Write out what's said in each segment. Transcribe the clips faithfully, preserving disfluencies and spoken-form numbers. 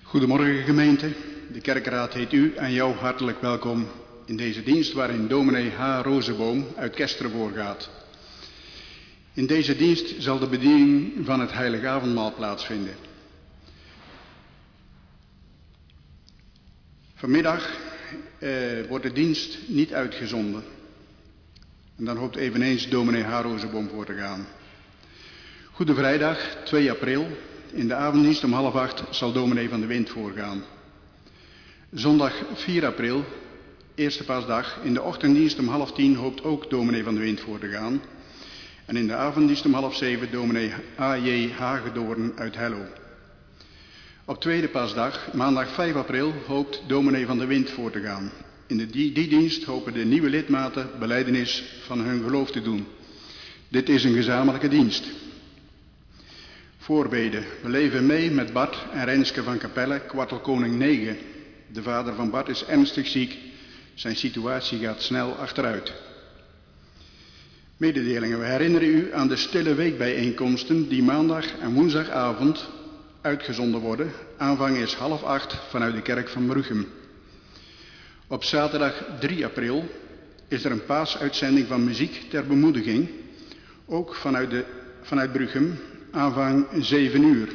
Goedemorgen gemeente. De kerkraad heet u en jou hartelijk welkom in deze dienst waarin dominee H. Rozeboom uit Kesteren voorgaat. In deze dienst zal de bediening van het heilige avondmaal plaatsvinden. Vanmiddag eh, wordt de dienst niet uitgezonden. En dan hoopt eveneens dominee H. Rozeboom voor te gaan. Goede Vrijdag, twee april. In de avonddienst om half acht zal dominee van de Wind voorgaan. Zondag vier april, eerste paasdag. In de ochtenddienst om half tien hoopt ook dominee van de Wind voor te gaan. En in de avonddienst om half zeven dominee A J Hagedoorn uit Hello. Op tweede paasdag, maandag vijf april, hoopt dominee van de Wind voor te gaan. In de die, die dienst hopen de nieuwe lidmaten belijdenis van hun geloof te doen. Dit is een gezamenlijke dienst. Voorbeden. We leven mee met Bart en Renske van Capelle, kwartelkoning negen. De vader van Bart is ernstig ziek. Zijn situatie gaat snel achteruit. Mededelingen. We herinneren u aan de stille weekbijeenkomsten die maandag en woensdagavond uitgezonden worden. Aanvang is half acht vanuit de kerk van Bruchem. Op zaterdag drie april is er een paasuitzending van muziek ter bemoediging. Ook vanuit, de, vanuit Bruchem. Aanvang zeven uur.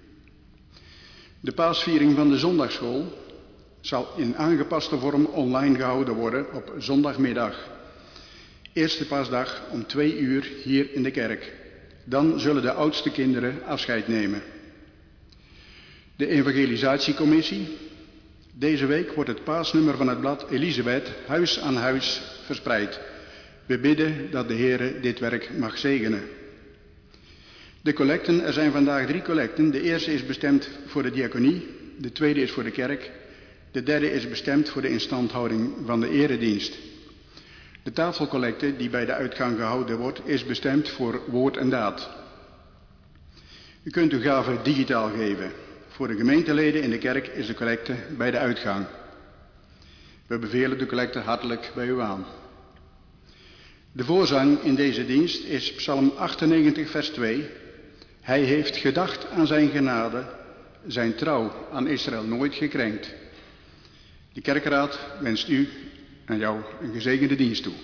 De paasviering van de zondagschool zal in aangepaste vorm online gehouden worden op zondagmiddag. Eerste paasdag om twee uur hier in de kerk. Dan zullen de oudste kinderen afscheid nemen. De evangelisatiecommissie. Deze week wordt het paasnummer van het blad Elisabeth huis aan huis verspreid. We bidden dat de Heere dit werk mag zegenen. De collecten, er zijn vandaag drie collecten. De eerste is bestemd voor de diaconie, de tweede is voor de kerk, de derde is bestemd voor de instandhouding van de eredienst. De tafelcollecte die bij de uitgang gehouden wordt, is bestemd voor woord en daad. U kunt uw gave digitaal geven. Voor de gemeenteleden in de kerk is de collecte bij de uitgang. We bevelen de collecte hartelijk bij u aan. De voorzang in deze dienst is Psalm achtennegentig vers twee. Hij heeft gedacht aan zijn genade, zijn trouw aan Israël nooit gekrenkt. De kerkraad wenst u en jou een gezegende dienst toe.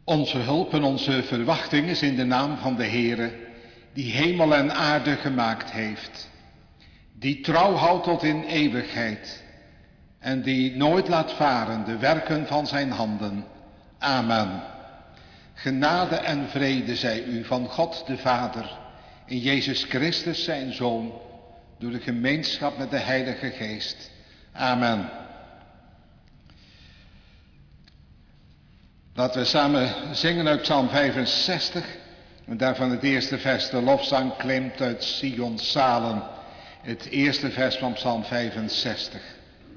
Onze hulp en onze verwachting is in de naam van de Heere, die hemel en aarde gemaakt heeft, die trouw houdt tot in eeuwigheid en die nooit laat varen de werken van zijn handen. Amen. Genade en vrede zij u van God de Vader, in Jezus Christus zijn Zoon, door de gemeenschap met de Heilige Geest. Amen. Laten we samen zingen uit Psalm vijfenzestig. En daarvan het eerste vers, de lofzang klimt uit Sions zalen. Het eerste vers van Psalm vijfenzestig.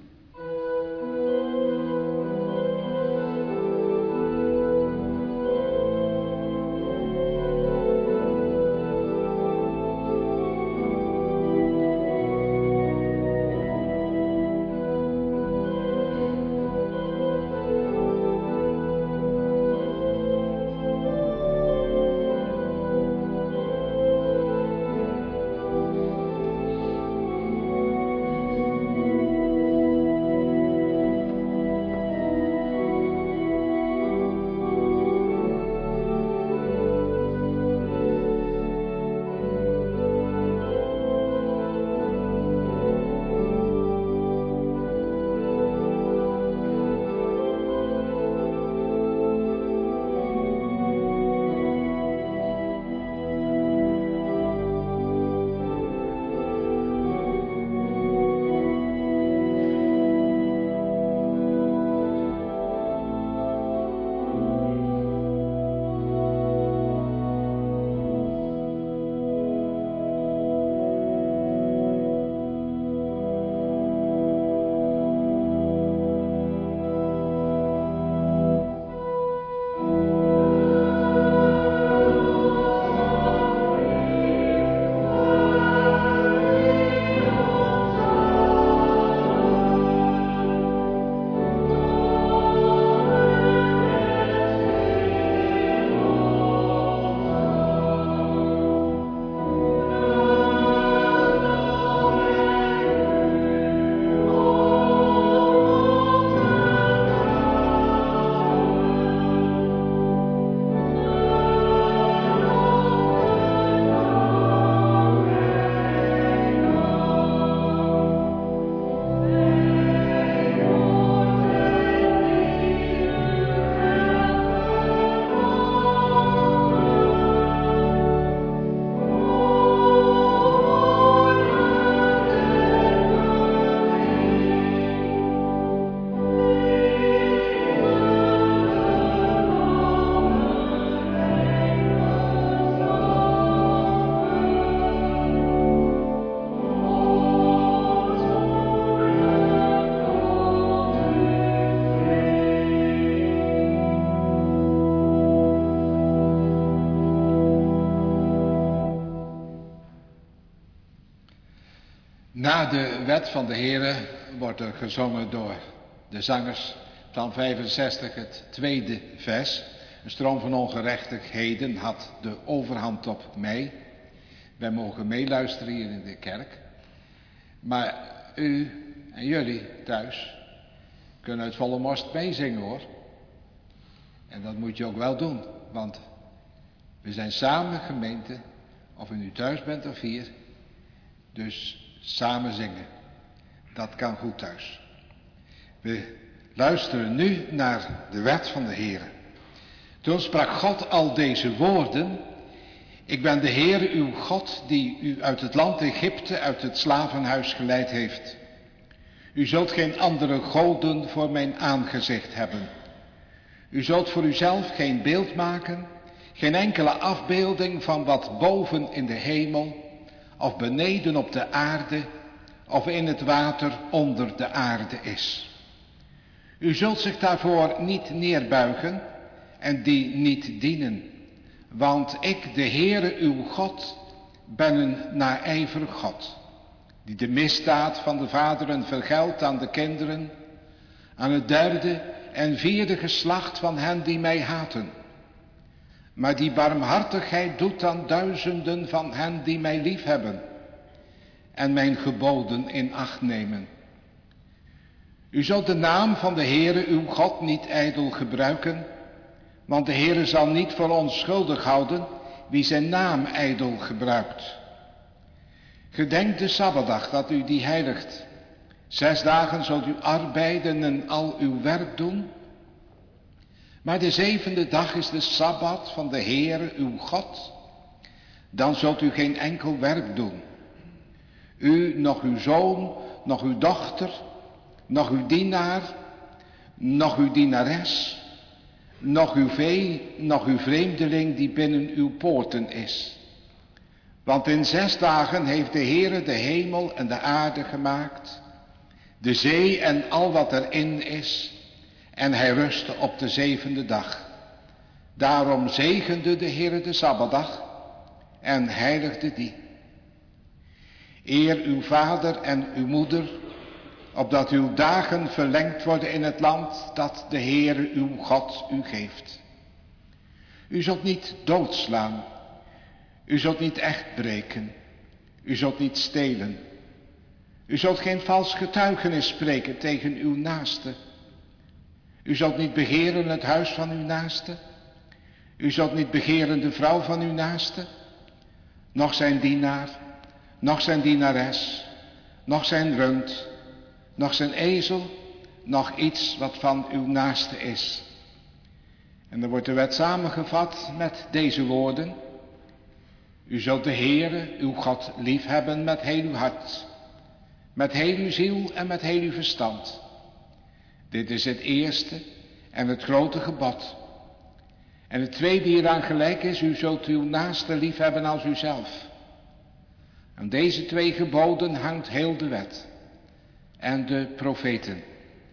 Na de wet van de Heere wordt er gezongen door de zangers. Psalm vijfenzestig, het tweede vers. Een stroom van ongerechtigheden had de overhand op mij. Wij mogen meeluisteren hier in de kerk. Maar u en jullie thuis kunnen uit volle borst meezingen hoor. En dat moet je ook wel doen. Want we zijn samen gemeente. Of u nu thuis bent of hier. Dus samen zingen. Dat kan goed thuis. We luisteren nu naar de wet van de Heere. Toen sprak God al deze woorden. Ik ben de Heere uw God die u uit het land Egypte, uit het slavenhuis geleid heeft. U zult geen andere goden voor mijn aangezicht hebben. U zult voor uzelf geen beeld maken, geen enkele afbeelding van wat boven in de hemel, of beneden op de aarde, of in het water onder de aarde is. U zult zich daarvoor niet neerbuigen en die niet dienen. Want ik, de Heere uw God, ben een naijverig God, die de misdaad van de vaderen vergeldt aan de kinderen, aan het derde en vierde geslacht van hen die mij haten. Maar die barmhartigheid doet aan duizenden van hen die mij liefhebben en mijn geboden in acht nemen. U zult de naam van de Heere uw God niet ijdel gebruiken, Want de Heere zal niet voor onschuldig houden wie zijn naam ijdel gebruikt. Gedenk de Sabbatdag dat u die heiligt. Zes dagen zult u arbeiden en al uw werk doen. Maar de zevende dag is de Sabbat van de Heere uw God. Dan zult u geen enkel werk doen. U, nog uw zoon, nog uw dochter, nog uw dienaar, nog uw dienares, nog uw vee, nog uw vreemdeling die binnen uw poorten is. Want in zes dagen heeft de Heere de hemel en de aarde gemaakt, de zee en al wat erin is, en hij rustte op de zevende dag. Daarom zegende de Heere de Sabbatdag en heiligde die. Eer uw vader en uw moeder, opdat uw dagen verlengd worden in het land dat de Heere uw God u geeft. U zult niet doodslaan, u zult niet echt breken, u zult niet stelen. U zult geen vals getuigenis spreken tegen uw naaste. U zult niet begeren het huis van uw naaste. U zult niet begeren de vrouw van uw naaste, noch zijn dienaar, noch zijn dienares, noch zijn rund, noch zijn ezel, noch iets wat van uw naaste is. En dan wordt de wet samengevat met deze woorden. U zult de Heere, uw God, liefhebben met heel uw hart, met heel uw ziel en met heel uw verstand. Dit is het eerste en het grote gebod. En het tweede hieraan gelijk is, u zult uw naaste liefhebben als uzelf. Aan deze twee geboden hangt heel de wet en de profeten.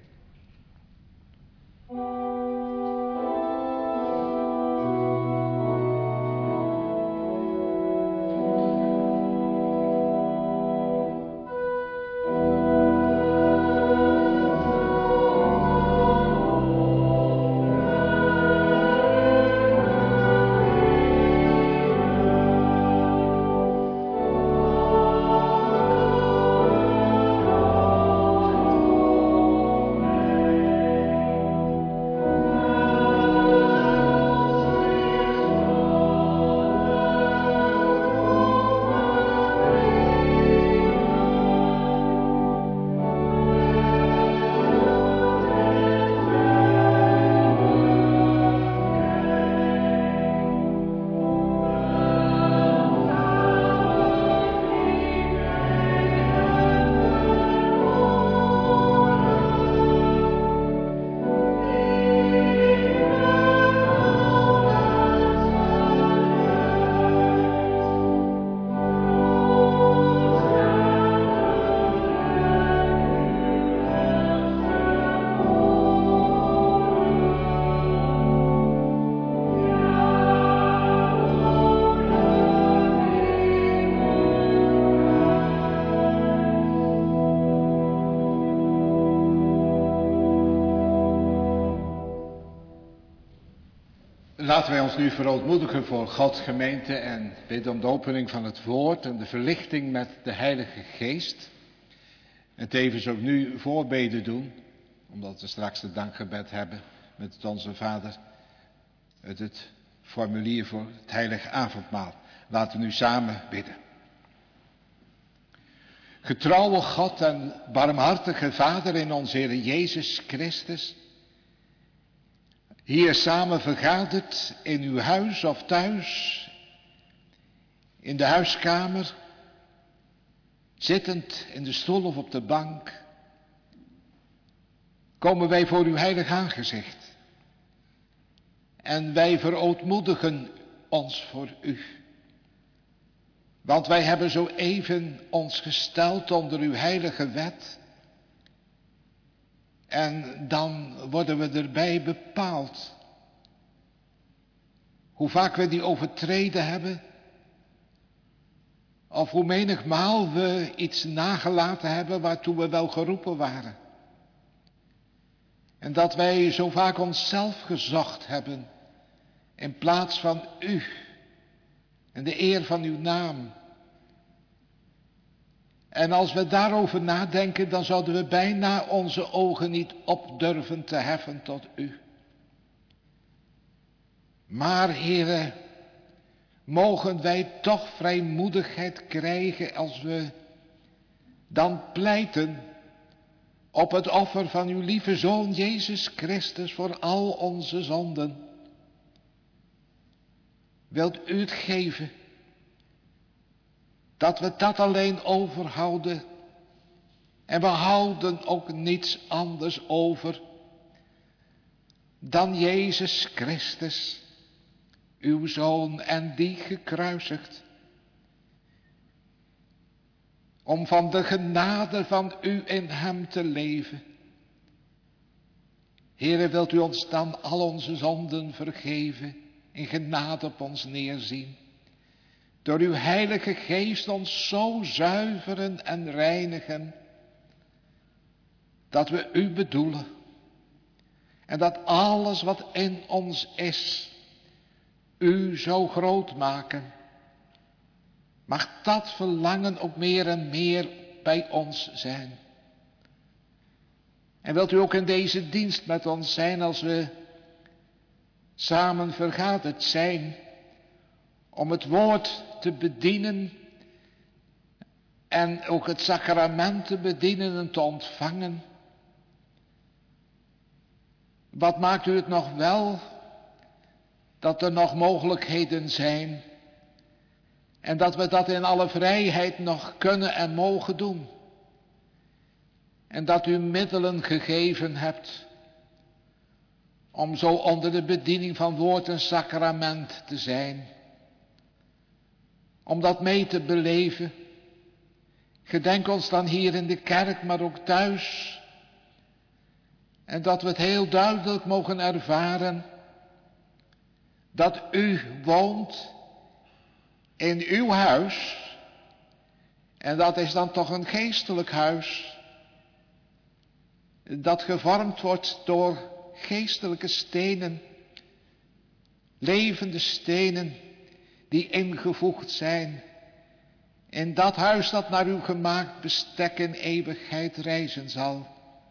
Laten wij ons nu verootmoedigen voor God, gemeente, en bidden om de opening van het woord en de verlichting met de Heilige Geest. En tevens ook nu voorbeden doen, omdat we straks het dankgebed hebben met het Onze Vader, het, het formulier voor het Heilige Avondmaal. Laten we nu samen bidden. Getrouwe God en barmhartige Vader in onze Heer Jezus Christus, hier samen vergaderd in uw huis of thuis, in de huiskamer, zittend in de stoel of op de bank, komen wij voor uw heilig aangezicht. En wij verootmoedigen ons voor u. Want wij hebben zo even ons gesteld onder uw heilige wet. En dan worden we erbij bepaald. Hoe vaak we die overtreden hebben. Of hoe menigmaal we iets nagelaten hebben waartoe we wel geroepen waren. En dat wij zo vaak onszelf gezocht hebben. In plaats van u. En de eer van uw naam. En als we daarover nadenken, dan zouden we bijna onze ogen niet op durven te heffen tot u. Maar, Heere, mogen wij toch vrijmoedigheid krijgen als we dan pleiten op het offer van uw lieve Zoon Jezus Christus voor al onze zonden. Wilt u het geven dat we dat alleen overhouden en we houden ook niets anders over dan Jezus Christus, uw Zoon en die gekruisigd, om van de genade van u in hem te leven. Heere, wilt u ons dan al onze zonden vergeven, in genade op ons neerzien, door uw heilige geest ons zo zuiveren en reinigen, dat we u bedoelen, en dat alles wat in ons is, u zo groot maken. Mag dat verlangen ook meer en meer bij ons zijn. En wilt u ook in deze dienst met ons zijn als we samen vergaderd zijn om het woord te bedienen en ook het sacrament te bedienen en te ontvangen. Wat maakt u het nog wel dat er nog mogelijkheden zijn en dat we dat in alle vrijheid nog kunnen en mogen doen. En dat u middelen gegeven hebt om zo onder de bediening van woord en sacrament te zijn. Om dat mee te beleven. Gedenk ons dan hier in de kerk, maar ook thuis. En dat we het heel duidelijk mogen ervaren dat u woont in uw huis. En dat is dan toch een geestelijk huis. Dat gevormd wordt door geestelijke stenen. Levende stenen die ingevoegd zijn in dat huis dat naar uw gemaakt bestek in eeuwigheid reizen zal.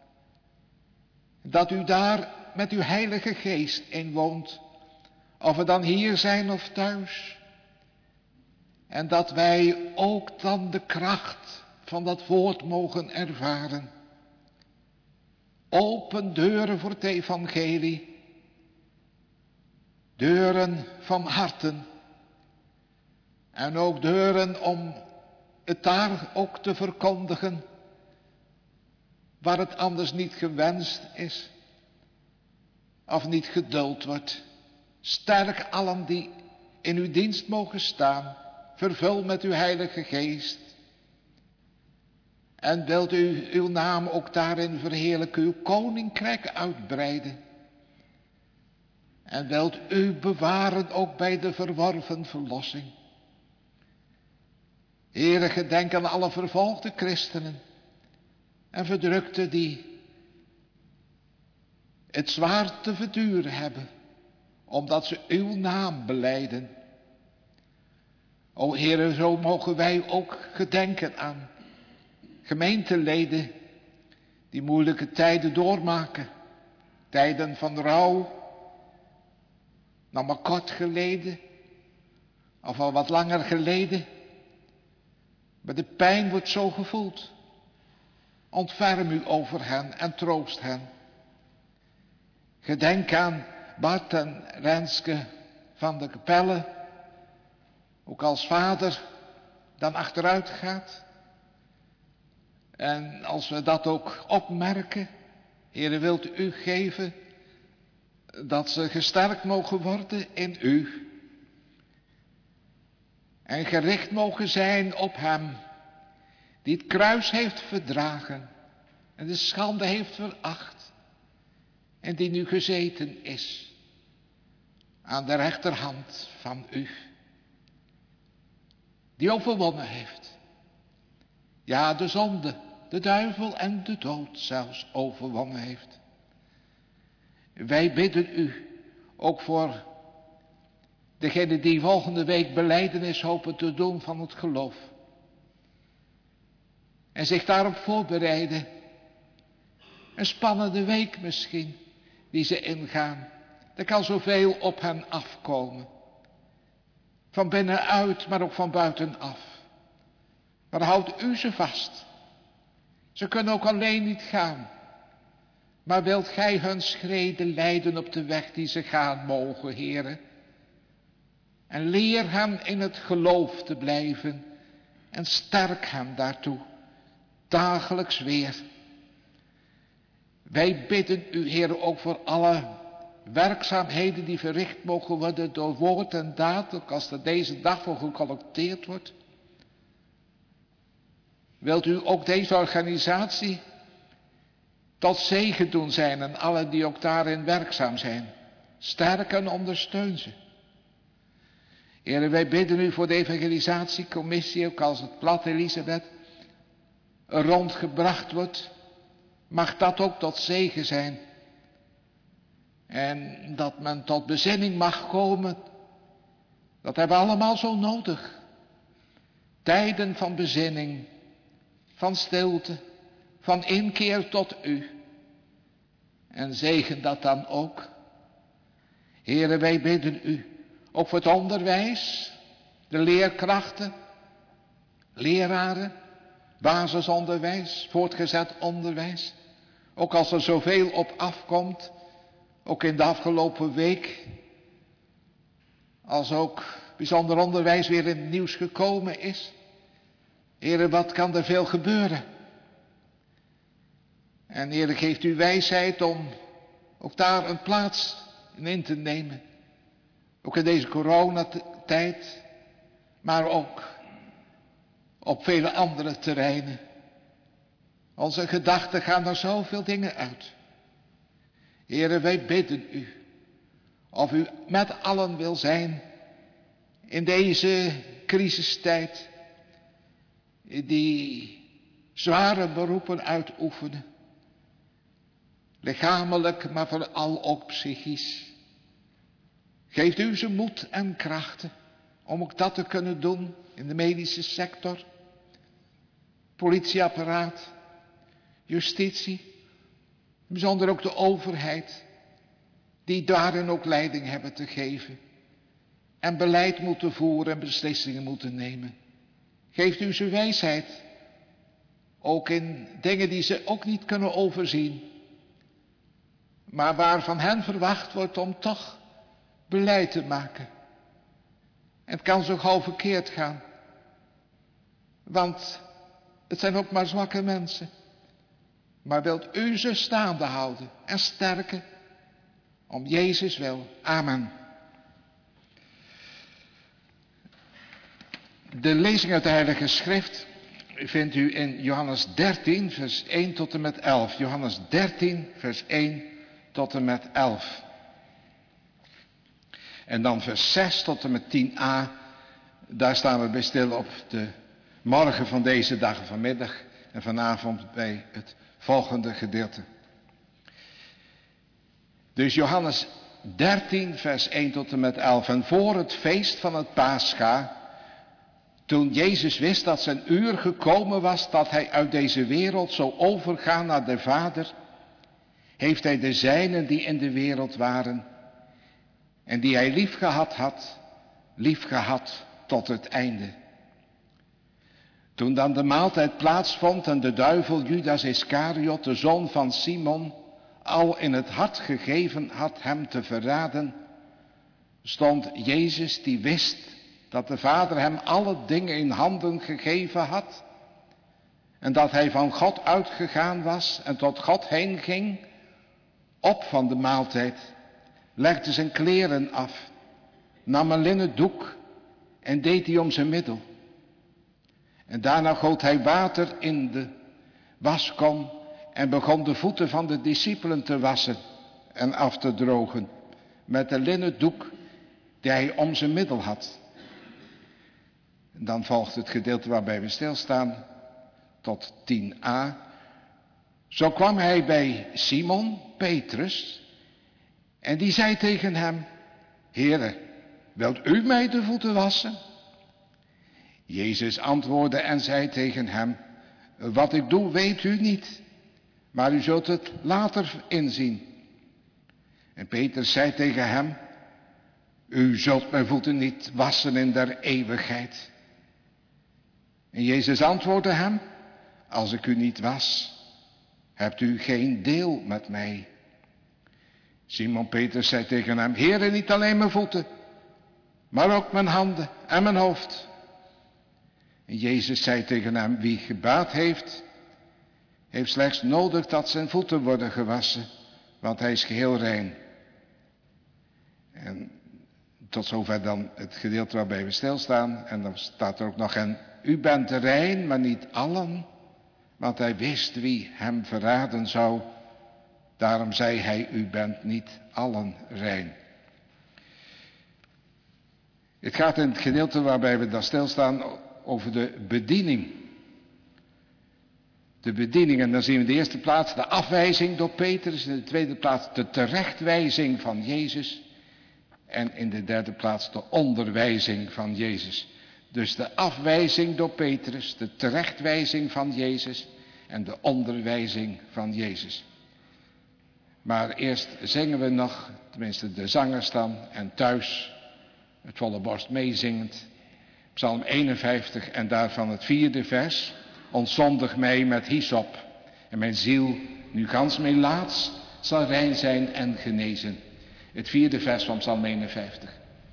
Dat u daar met uw heilige geest in woont. Of we dan hier zijn of thuis. En dat wij ook dan de kracht van dat woord mogen ervaren. Open deuren voor het evangelie. Deuren van harten. En ook deuren om het daar ook te verkondigen. Waar het anders niet gewenst is. Of niet geduld wordt. Sterk allen die in uw dienst mogen staan. Vervul met uw heilige geest. En wilt u uw naam ook daarin verheerlijken, uw koninkrijk uitbreiden. En wilt u bewaren ook bij de verworven verlossing. Heere, gedenk aan alle vervolgde christenen en verdrukten die het zwaar te verduren hebben, omdat ze uw naam belijden. O Heere, zo mogen wij ook gedenken aan gemeenteleden die moeilijke tijden doormaken. Tijden van rouw, nog maar kort geleden, of al wat langer geleden. Maar de pijn wordt zo gevoeld. Ontferm u over hen en troost hen. Gedenk aan Bart en Renske van de Kapelle. Ook als vader dan achteruit gaat. En als we dat ook opmerken, Heere, wilt u geven dat ze gesterkt mogen worden in u. En gericht mogen zijn op hem, die het kruis heeft verdragen en de schande heeft veracht. En die nu gezeten is aan de rechterhand van u. Die overwonnen heeft. Ja, de zonde, de duivel en de dood zelfs overwonnen heeft. Wij bidden u ook voor degenen die volgende week belijdenis hopen te doen van het geloof. En zich daarop voorbereiden. Een spannende week misschien die ze ingaan. Er kan zoveel op hen afkomen. Van binnenuit, maar ook van buitenaf. Maar houdt u ze vast. Ze kunnen ook alleen niet gaan. Maar wilt gij hun schreden leiden op de weg die ze gaan mogen, Heere? En leer hen in het geloof te blijven. En sterk hen daartoe. Dagelijks weer. Wij bidden u, Heere, ook voor alle werkzaamheden die verricht mogen worden door woord en daad, ook als er deze dag voor gecollecteerd wordt. Wilt u ook deze organisatie tot zegen doen zijn en allen die ook daarin werkzaam zijn. Sterk en ondersteun ze. Heere, wij bidden u voor de evangelisatiecommissie, ook als het blad Elisabeth rondgebracht wordt. Mag dat ook tot zegen zijn. En dat men tot bezinning mag komen. Dat hebben we allemaal zo nodig. Tijden van bezinning, van stilte, van inkeer tot u. En zegen dat dan ook. Heere, wij bidden u, ook voor het onderwijs, de leerkrachten, leraren, basisonderwijs, voortgezet onderwijs. Ook als er zoveel op afkomt, ook in de afgelopen week, als ook bijzonder onderwijs weer in het nieuws gekomen is. Heere, wat kan er veel gebeuren? En Heere, geeft u wijsheid om ook daar een plaats in te nemen. Ook in deze coronatijd, maar ook op vele andere terreinen. Onze gedachten gaan naar zoveel dingen uit. Heere, wij bidden u, of u met allen wil zijn in deze crisistijd, die zware beroepen uitoefenen. Lichamelijk, maar vooral ook psychisch. Geeft u ze moed en krachten om ook dat te kunnen doen in de medische sector, politieapparaat, justitie, bijzonder ook de overheid, die daarin ook leiding hebben te geven en beleid moeten voeren en beslissingen moeten nemen. Geeft u ze wijsheid, ook in dingen die ze ook niet kunnen overzien, maar waar van hen verwacht wordt om toch beleid te maken. En het kan zo gauw verkeerd gaan, want het zijn ook maar zwakke mensen. Maar wilt u ze staande houden en sterken, om Jezus wil. Amen. De lezing uit de Heilige Schrift vindt u in Johannes dertien, vers één tot en met elf. Johannes dertien, vers één tot en met elf. En dan vers zes tot en met tien a. Daar staan we bij stil op de morgen van deze dag, vanmiddag en vanavond bij het volgende gedeelte. Dus Johannes dertien, vers één tot en met elf. En voor het feest van het Pascha, toen Jezus wist dat zijn uur gekomen was dat hij uit deze wereld zou overgaan naar de Vader, heeft hij de zijnen die in de wereld waren en die hij liefgehad had, liefgehad tot het einde. Toen dan de maaltijd plaatsvond en de duivel Judas Iscariot, de zoon van Simon, al in het hart gegeven had hem te verraden, stond Jezus, die wist dat de Vader hem alle dingen in handen gegeven had en dat hij van God uitgegaan was en tot God heen ging, op van de maaltijd, legde zijn kleren af, nam een linnen doek en deed die om zijn middel. En daarna goot hij water in de waskom en begon de voeten van de discipelen te wassen en af te drogen met de linnen doek die hij om zijn middel had. En dan volgt het gedeelte waarbij we stilstaan tot tien a. Zo kwam hij bij Simon, Petrus, en die zei tegen hem: Heere, wilt u mij de voeten wassen? Jezus antwoordde en zei tegen hem: Wat ik doe weet u niet, maar u zult het later inzien. En Petrus zei tegen hem, u zult mijn voeten niet wassen in der eeuwigheid. En Jezus antwoordde hem, als ik u niet was, hebt u geen deel met mij. Simon Petrus zei tegen hem, Heere, niet alleen mijn voeten, maar ook mijn handen en mijn hoofd. En Jezus zei tegen hem, wie gebaad heeft, heeft slechts nodig dat zijn voeten worden gewassen, want hij is geheel rein. En tot zover dan het gedeelte waarbij we stilstaan. En dan staat er ook nog, en u bent rein, maar niet allen, want hij wist wie hem verraden zou. Daarom zei hij, u bent niet allen rein. Het gaat in het gedeelte waarbij we daar stilstaan over de bediening. De bediening, en dan zien we in de eerste plaats de afwijzing door Petrus, in de tweede plaats de terechtwijzing van Jezus en in de derde plaats de onderwijzing van Jezus. Dus de afwijzing door Petrus, de terechtwijzing van Jezus en de onderwijzing van Jezus. Maar eerst zingen we nog, tenminste de zangers dan, en thuis het volle borst meezingend, Psalm eenenvijftig en daarvan het vierde vers. Ontzondig mij met hyssop en mijn ziel, nu gans melaats, zal rein zijn en genezen. Het vierde vers van Psalm eenenvijftig.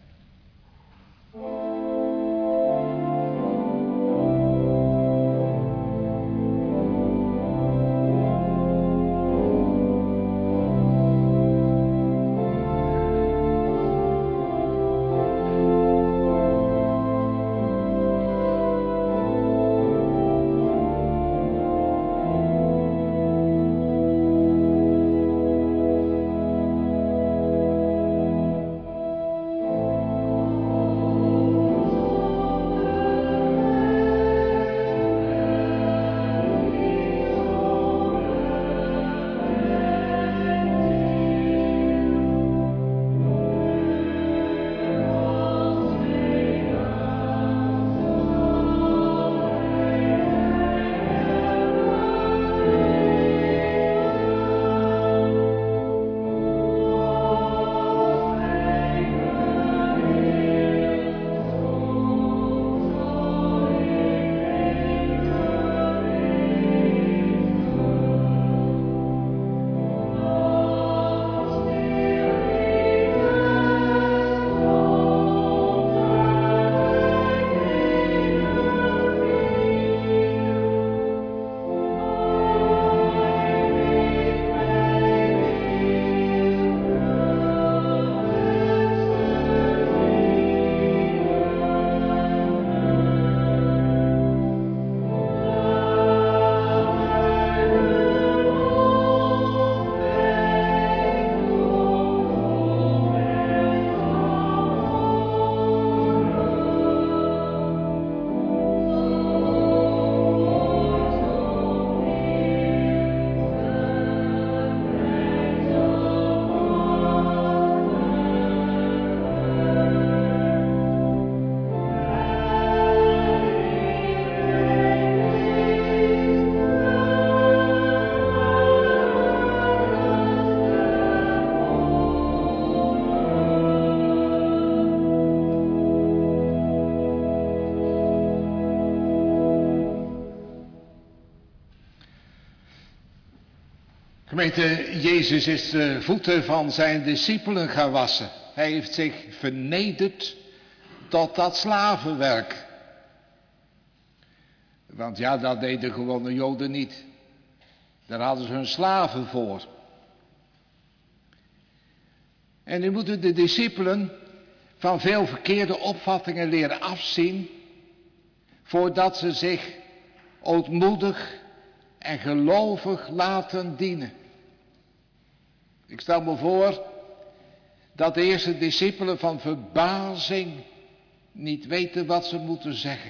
Gemeente, Jezus is de voeten van zijn discipelen gaan wassen. Hij heeft zich vernederd tot dat slavenwerk. Want ja, dat deden gewone Joden niet. Daar hadden ze hun slaven voor. En nu moeten de discipelen van veel verkeerde opvattingen leren afzien, voordat ze zich ootmoedig en gelovig laten dienen. Ik stel me voor dat de eerste discipelen van verbazing niet weten wat ze moeten zeggen.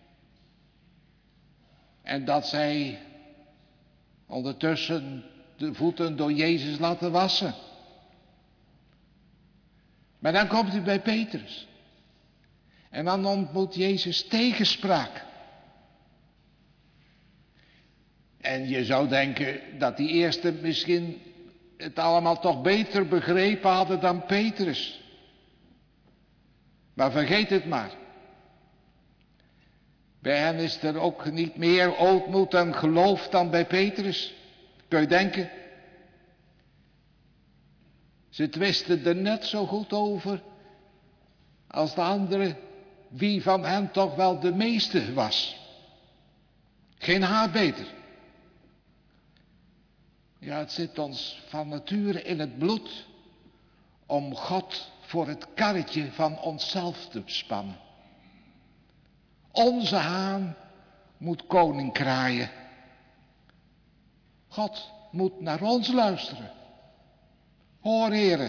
En dat zij ondertussen de voeten door Jezus laten wassen. Maar dan komt u bij Petrus. En dan ontmoet Jezus tegenspraak. En je zou denken dat die eerste misschien het allemaal toch beter begrepen hadden dan Petrus. Maar vergeet het maar. Bij hen is er ook niet meer ootmoed en geloof dan bij Petrus. Kun je denken? Ze twisten er net zo goed over als de anderen wie van hen toch wel de meeste was. Geen haar beter. Ja, het zit ons van nature in het bloed om God voor het karretje van onszelf te spannen. Onze haan moet koning kraaien. God moet naar ons luisteren. Hoor, heren,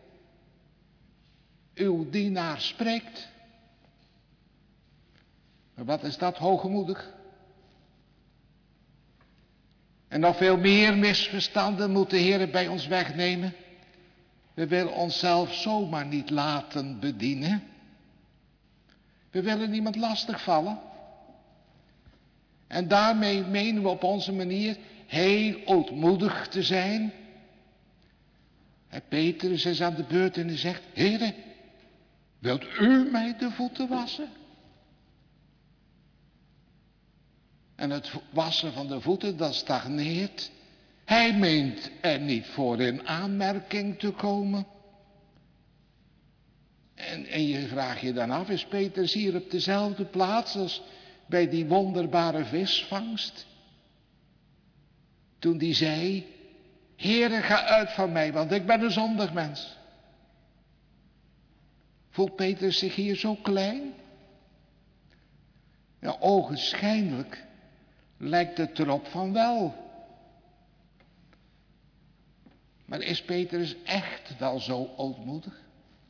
uw dienaar spreekt. Maar wat is dat hoogmoedig? En nog veel meer misverstanden moet de Heer bij ons wegnemen. We willen onszelf zomaar niet laten bedienen. We willen niemand lastigvallen. En daarmee menen we op onze manier heel ootmoedig te zijn. En Petrus is aan de beurt en hij zegt: Heere, wilt u mij de voeten wassen? En het wassen van de voeten, dat stagneert. Hij meent er niet voor in aanmerking te komen. En, en je vraagt je dan af, is Petrus hier op dezelfde plaats als bij die wonderbare visvangst? Toen die zei: Heere, ga uit van mij, want ik ben een zondig mens. Voelt Petrus zich hier zo klein? Ja, ogenschijnlijk lijkt het erop van wel. Maar is Petrus echt wel zo ootmoedig?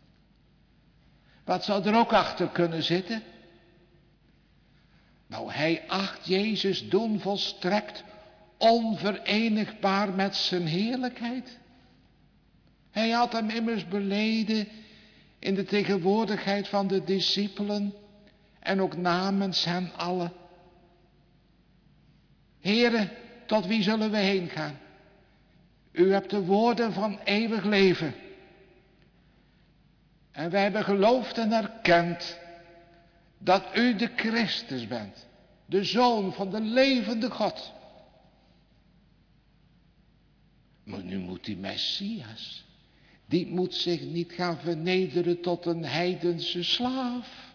Wat zou er ook achter kunnen zitten? Nou, hij acht Jezus doen volstrekt onverenigbaar met zijn heerlijkheid. Hij had hem immers beleden in de tegenwoordigheid van de discipelen en ook namens hen allen. Heere, tot wie zullen we heen gaan? U hebt de woorden van eeuwig leven. En wij hebben geloofd en erkend dat u de Christus bent, de Zoon van de levende God. Maar nu moet die Messias, die moet zich niet gaan vernederen tot een heidense slaaf.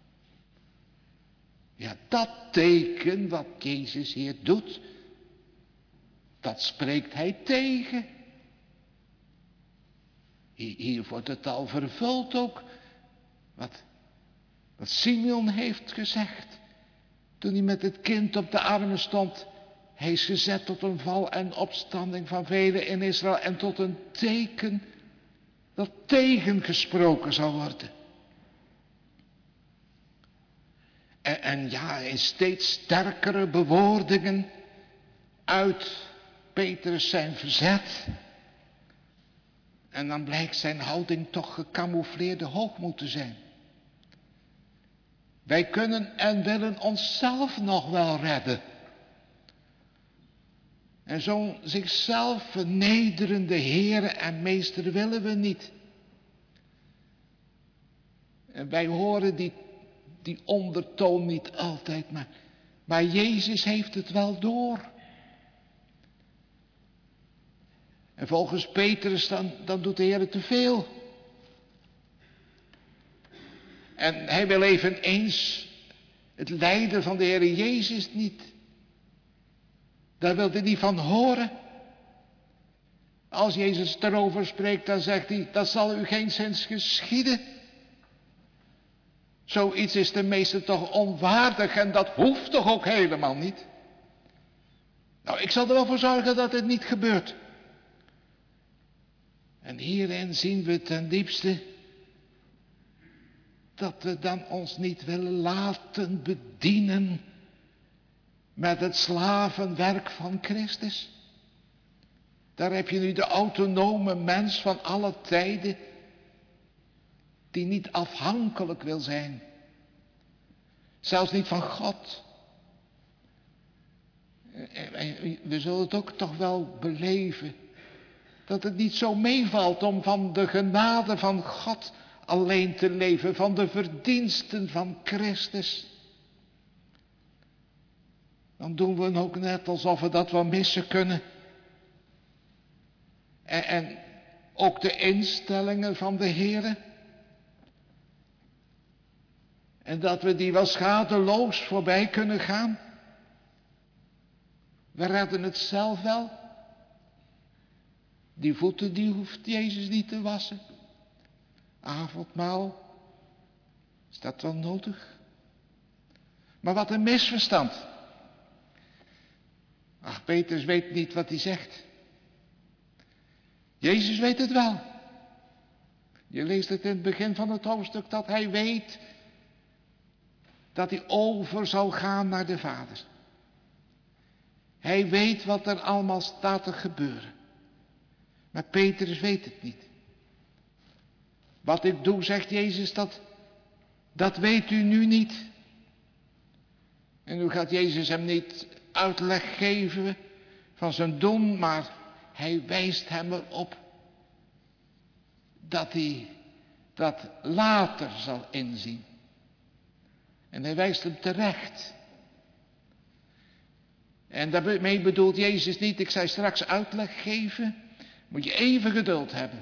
Ja, dat teken wat Jezus hier doet, dat spreekt hij tegen. Hier, hier wordt het al vervuld ook, wat, wat Simeon heeft gezegd, toen hij met het kind op de armen stond. Hij is gezet tot een val en opstanding van velen in Israël en tot een teken dat tegengesproken zal worden. En, en ja, in steeds sterkere bewoordingen uit Petrus zijn verzet. En dan blijkt zijn houding toch gecamoufleerde hoogmoed te zijn. Wij kunnen en willen onszelf nog wel redden. En zo'n zichzelf vernederende Heere en Meester willen we niet. En wij horen die, die ondertoon niet altijd, maar, maar Jezus heeft het wel door. En volgens Petrus dan, dan doet de Heer te veel. En hij wil eveneens het lijden van de Heer Jezus niet. Daar wil hij niet van horen. Als Jezus erover spreekt, dan zegt hij, dat zal u geen zins geschieden. Zoiets is de meester toch onwaardig en dat hoeft toch ook helemaal niet. Nou, ik zal er wel voor zorgen dat het niet gebeurt. En hierin zien we ten diepste dat we dan ons niet willen laten bedienen met het slavenwerk van Christus. Daar heb je nu de autonome mens van alle tijden, die niet afhankelijk wil zijn. Zelfs niet van God. We zullen het ook toch wel beleven, dat het niet zo meevalt om van de genade van God alleen te leven, van de verdiensten van Christus. Dan doen we ook net alsof we dat wel missen kunnen. En, en ook de instellingen van de Heere. En dat we die wel schadeloos voorbij kunnen gaan. We redden het zelf wel. Die voeten die hoeft Jezus niet te wassen. Avondmaal. Is dat wel nodig? Maar wat een misverstand. Ach, Petrus weet niet wat hij zegt. Jezus weet het wel. Je leest het in het begin van het hoofdstuk dat hij weet dat hij over zal gaan naar de Vader. Hij weet wat er allemaal staat te gebeuren. Maar Petrus weet het niet. Wat ik doe, zegt Jezus, dat, dat weet u nu niet. En nu gaat Jezus hem niet uitleg geven van zijn doen, maar hij wijst hem erop dat hij dat later zal inzien. En hij wijst hem terecht. En daarmee bedoelt Jezus niet, ik zal straks uitleg geven, moet je even geduld hebben.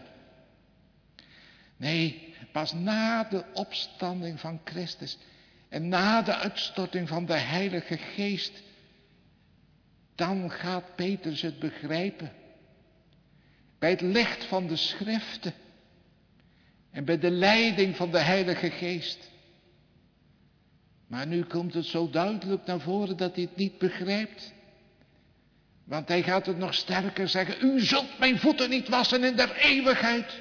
Nee, pas na de opstanding van Christus en na de uitstorting van de Heilige Geest, dan gaat Petrus het begrijpen. Bij het licht van de Schriften en bij de leiding van de Heilige Geest. Maar nu komt het zo duidelijk naar voren dat hij het niet begrijpt. Want hij gaat het nog sterker zeggen. U zult mijn voeten niet wassen in der eeuwigheid.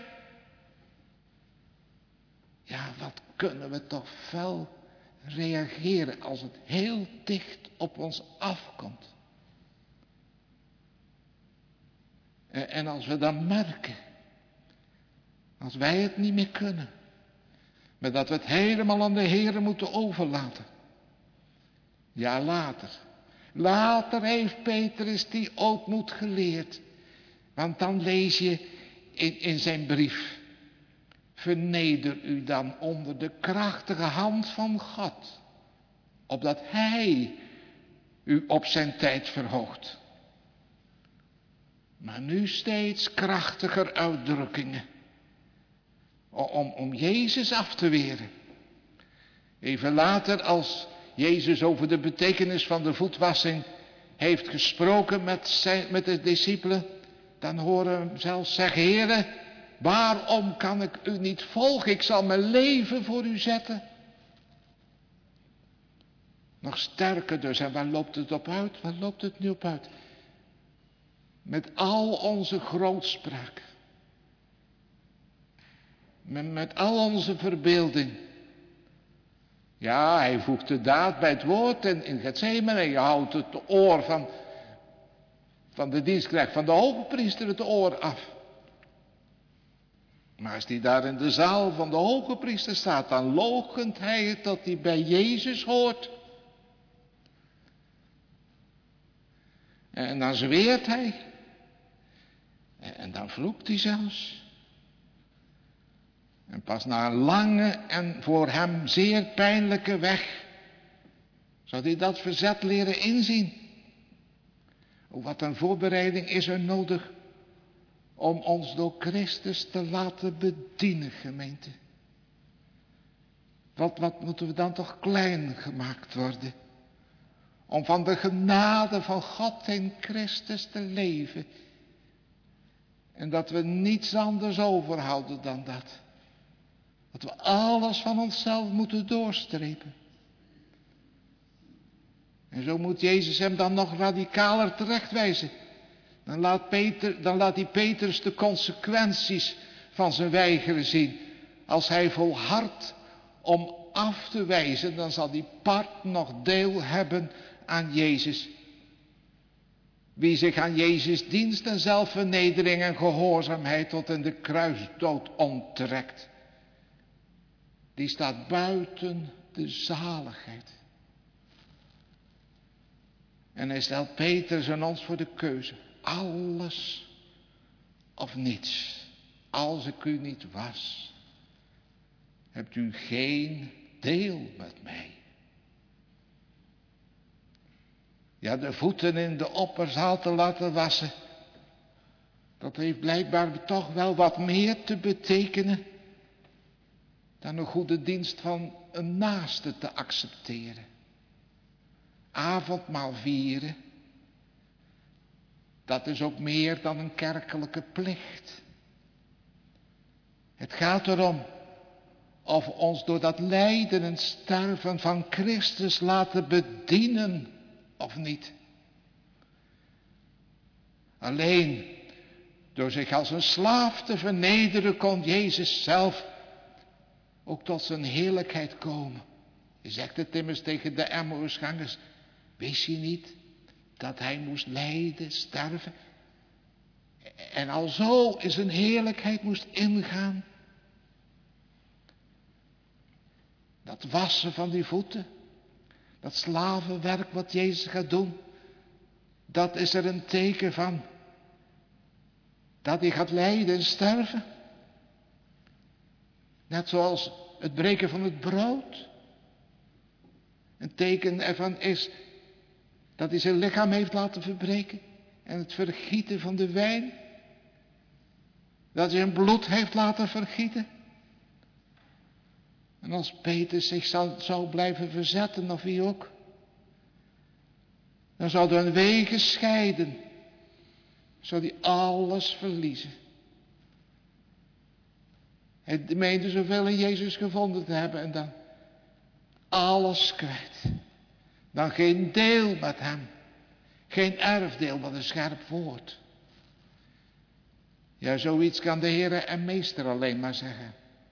Ja, wat kunnen we toch fel reageren als het heel dicht op ons afkomt. En als we dan merken, als wij het niet meer kunnen, maar dat we het helemaal aan de Heere moeten overlaten. Ja, later. Later heeft Petrus die ootmoed geleerd. Want dan lees je in, in zijn brief. Verneder u dan onder de krachtige hand van God. Opdat hij u op zijn tijd verhoogt. Maar nu steeds krachtiger uitdrukkingen. Om, om Jezus af te weren. Even later, als Jezus over de betekenis van de voetwassing heeft gesproken met, zijn, met de discipelen, dan horen we hem zelfs zeggen: Heere, waarom kan ik u niet volgen? Ik zal mijn leven voor u zetten. Nog sterker dus. En waar loopt het op uit? Waar loopt het nu op uit? Met al onze grootspraak. Met, met al onze verbeelding. Ja, hij voegt de daad bij het woord en in Gethsemane. En je houdt het oor van, van de dienstknecht van de hoge priester het oor af. Maar als hij daar in de zaal van de hoge priester staat, dan loochent hij het dat hij bij Jezus hoort. En dan zweert hij. En dan vloekt hij zelfs. En pas na een lange en voor hem zeer pijnlijke weg zou hij dat verzet leren inzien. O, wat een voorbereiding is er nodig om ons door Christus te laten bedienen, gemeente. Wat, wat moeten we dan toch klein gemaakt worden? Om van de genade van God in Christus te leven. En dat we niets anders overhouden dan dat. Dat we alles van onszelf moeten doorstrepen. En zo moet Jezus hem dan nog radicaler terechtwijzen. Dan laat, Peter, dan laat hij Petrus de consequenties van zijn weigeren zien. Als hij volhardt om af te wijzen, dan zal die part nog deel hebben aan Jezus. Wie zich aan Jezus dienst en zelfvernedering en gehoorzaamheid tot in de kruisdood onttrekt, die staat buiten de zaligheid. En hij stelt Petrus en ons voor de keuze. Alles of niets. Als ik u niet was, hebt u geen deel met mij. Ja, de voeten in de opperzaal te laten wassen, dat heeft blijkbaar toch wel wat meer te betekenen dan een goede dienst van een naaste te accepteren. Avondmaal vieren, dat is ook meer dan een kerkelijke plicht. Het gaat erom of we ons door dat lijden en sterven van Christus laten bedienen of niet. Alleen door zich als een slaaf te vernederen kon Jezus zelf ook tot zijn heerlijkheid komen. Je zegt het immers tegen de Emmausgangers. Wist je niet dat hij moest lijden, sterven? En al zo in zijn heerlijkheid moest ingaan. Dat wassen van die voeten. Dat slavenwerk wat Jezus gaat doen. Dat is er een teken van. Dat hij gaat lijden en sterven. Net zoals het breken van het brood. Een teken ervan is dat hij zijn lichaam heeft laten verbreken. En het vergieten van de wijn. Dat hij zijn bloed heeft laten vergieten. En als Peter zich zou, zou blijven verzetten, of wie ook, dan zouden hun wegen scheiden. Zou hij alles verliezen. Hij meende zoveel in Jezus gevonden te hebben en dan alles kwijt. Dan geen deel met hem. Geen erfdeel, wat een scherp woord. Ja, zoiets kan de Heer en Meester alleen maar zeggen.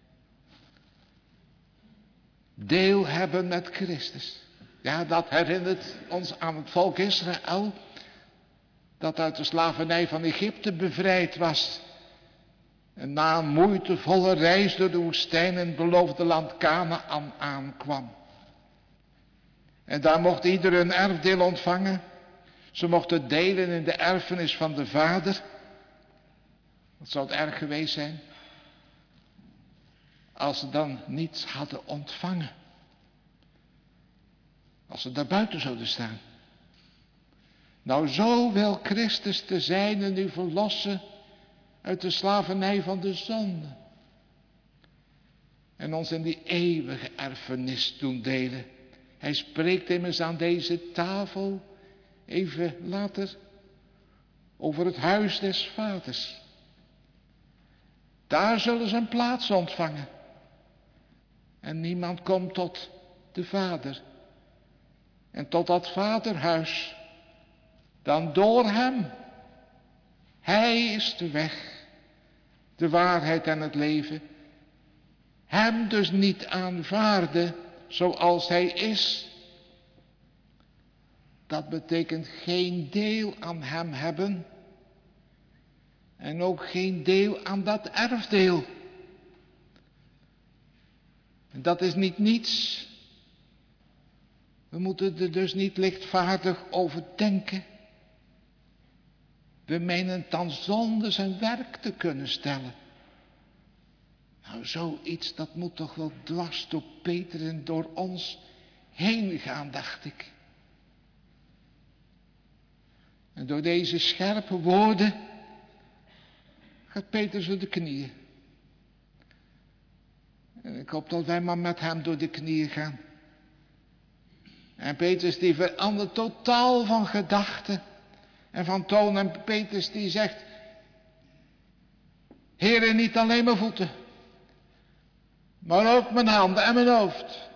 Deel hebben met Christus. Ja, dat herinnert ons aan het volk Israël. Dat uit de slavernij van Egypte bevrijd was. En na een moeitevolle reis door de woestijn in het beloofde land Kanaan aankwam. En daar mocht ieder een erfdeel ontvangen. Ze mochten delen in de erfenis van de vader. Wat zou het erg geweest zijn als ze dan niets hadden ontvangen. Als ze daar buiten zouden staan. Nou, zo wil Christus de zijnen nu verlossen uit de slavernij van de zonde. En ons in die eeuwige erfenis doen delen. Hij spreekt immers aan deze tafel even later over het huis des vaders. Daar zullen ze een plaats ontvangen. En niemand komt tot de vader. En tot dat vaderhuis. Dan door hem. Hij is de weg. De waarheid en het leven. Hem dus niet aanvaarden zoals hij is. Dat betekent geen deel aan hem hebben. En ook geen deel aan dat erfdeel. En dat is niet niets. We moeten er dus niet lichtvaardig over denken. We menen dan zonder zijn werk te kunnen stellen. Nou, zoiets, dat moet toch wel dwars door Peter en door ons heen gaan, dacht ik. En door deze scherpe woorden gaat Peter zo de knieën. En ik hoop dat wij maar met hem door de knieën gaan. En Petrus die verandert totaal van gedachten en van toon. En Petrus die zegt, Heere, niet alleen mijn voeten, maar ook mijn handen en mijn hoofd.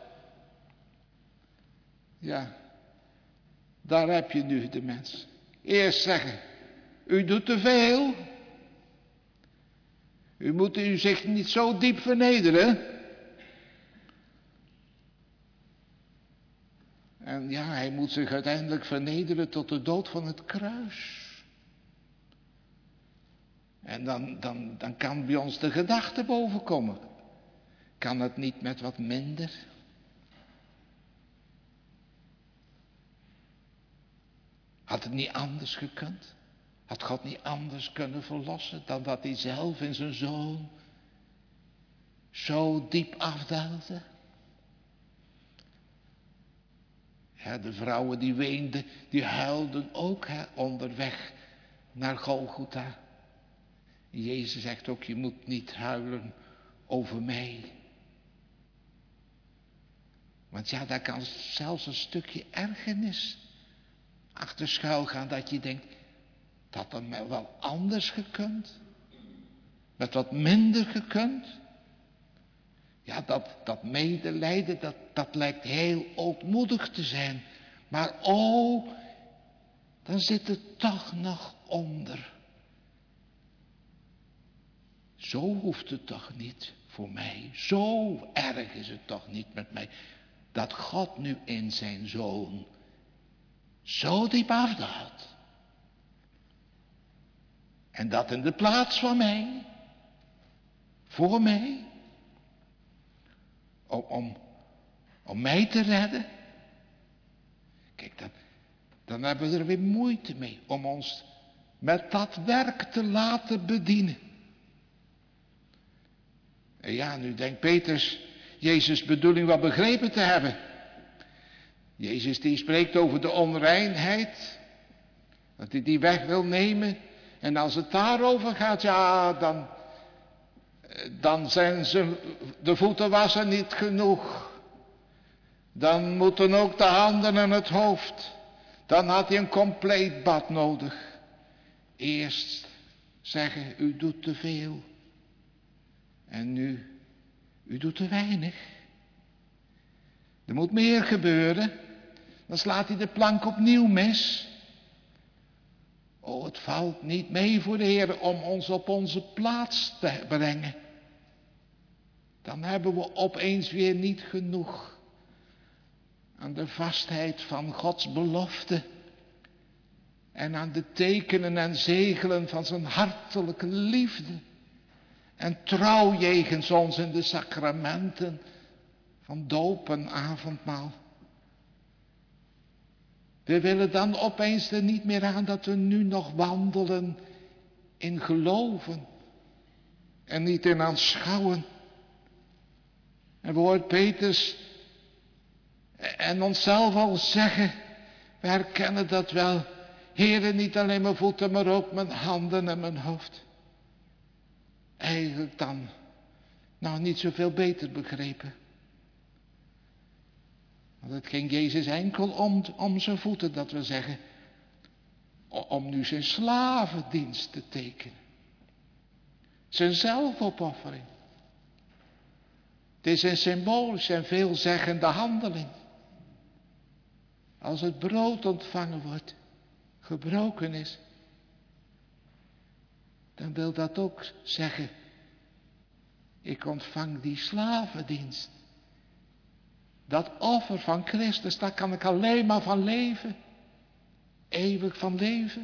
Ja, daar heb je nu de mens. Eerst zeggen, u doet te veel. U moet u zich niet zo diep vernederen. En ja, hij moet zich uiteindelijk vernederen tot de dood van het kruis. En dan, dan, dan kan bij ons de gedachte bovenkomen. Kan het niet met wat minder? Had het niet anders gekund? Had God niet anders kunnen verlossen dan dat hij zelf in zijn zoon zo diep afdaalde? Ja, de vrouwen die weenden, die huilden ook hè, onderweg naar Golgotha. Jezus zegt ook, je moet niet huilen over mij. Want ja, daar kan zelfs een stukje ergernis achter schuil gaan, dat je denkt, dat had er mij wel anders gekund. Met wat minder gekund. Ja, dat, dat medelijden, dat, dat lijkt heel ootmoedig te zijn. Maar oh, dan zit het toch nog onder. Zo hoeft het toch niet voor mij. Zo erg is het toch niet met mij. Dat God nu in zijn zoon zo diep afdaalt. En dat in de plaats van mij, voor mij, om, om, om mij te redden. Kijk, dan, dan hebben we er weer moeite mee om ons met dat werk te laten bedienen. En ja, nu denkt Petrus Jezus' bedoeling wel begrepen te hebben. Jezus die spreekt over de onreinheid, dat hij die weg wil nemen. En als het daarover gaat, ja, dan, dan zijn ze, de voeten wassen niet genoeg. Dan moeten ook de handen en het hoofd. Dan had hij een compleet bad nodig. Eerst zeggen, u doet te veel. En nu, u doet te weinig. Er moet meer gebeuren. Dan slaat hij de plank opnieuw mis. Oh, het valt niet mee voor de Heer om ons op onze plaats te brengen. Dan hebben we opeens weer niet genoeg aan de vastheid van Gods belofte. En aan de tekenen en zegelen van zijn hartelijke liefde. En trouw jegens ons in de sacramenten van doop en avondmaal. We willen dan opeens er niet meer aan dat we nu nog wandelen in geloven. En niet in aanschouwen. En we horen Petrus en onszelf al zeggen, we herkennen dat wel. Heere, niet alleen mijn voeten, maar ook mijn handen en mijn hoofd. Eigenlijk dan, nou niet zoveel beter begrepen. Want het ging Jezus enkel om, om zijn voeten, dat we zeggen, om nu zijn slavendienst te tekenen. Zijn zelfopoffering. Het is een symbolische en veelzeggende handeling. Als het brood ontvangen wordt, gebroken is, dan wil dat ook zeggen, ik ontvang die slavendienst. Dat offer van Christus, daar kan ik alleen maar van leven. Eeuwig van leven.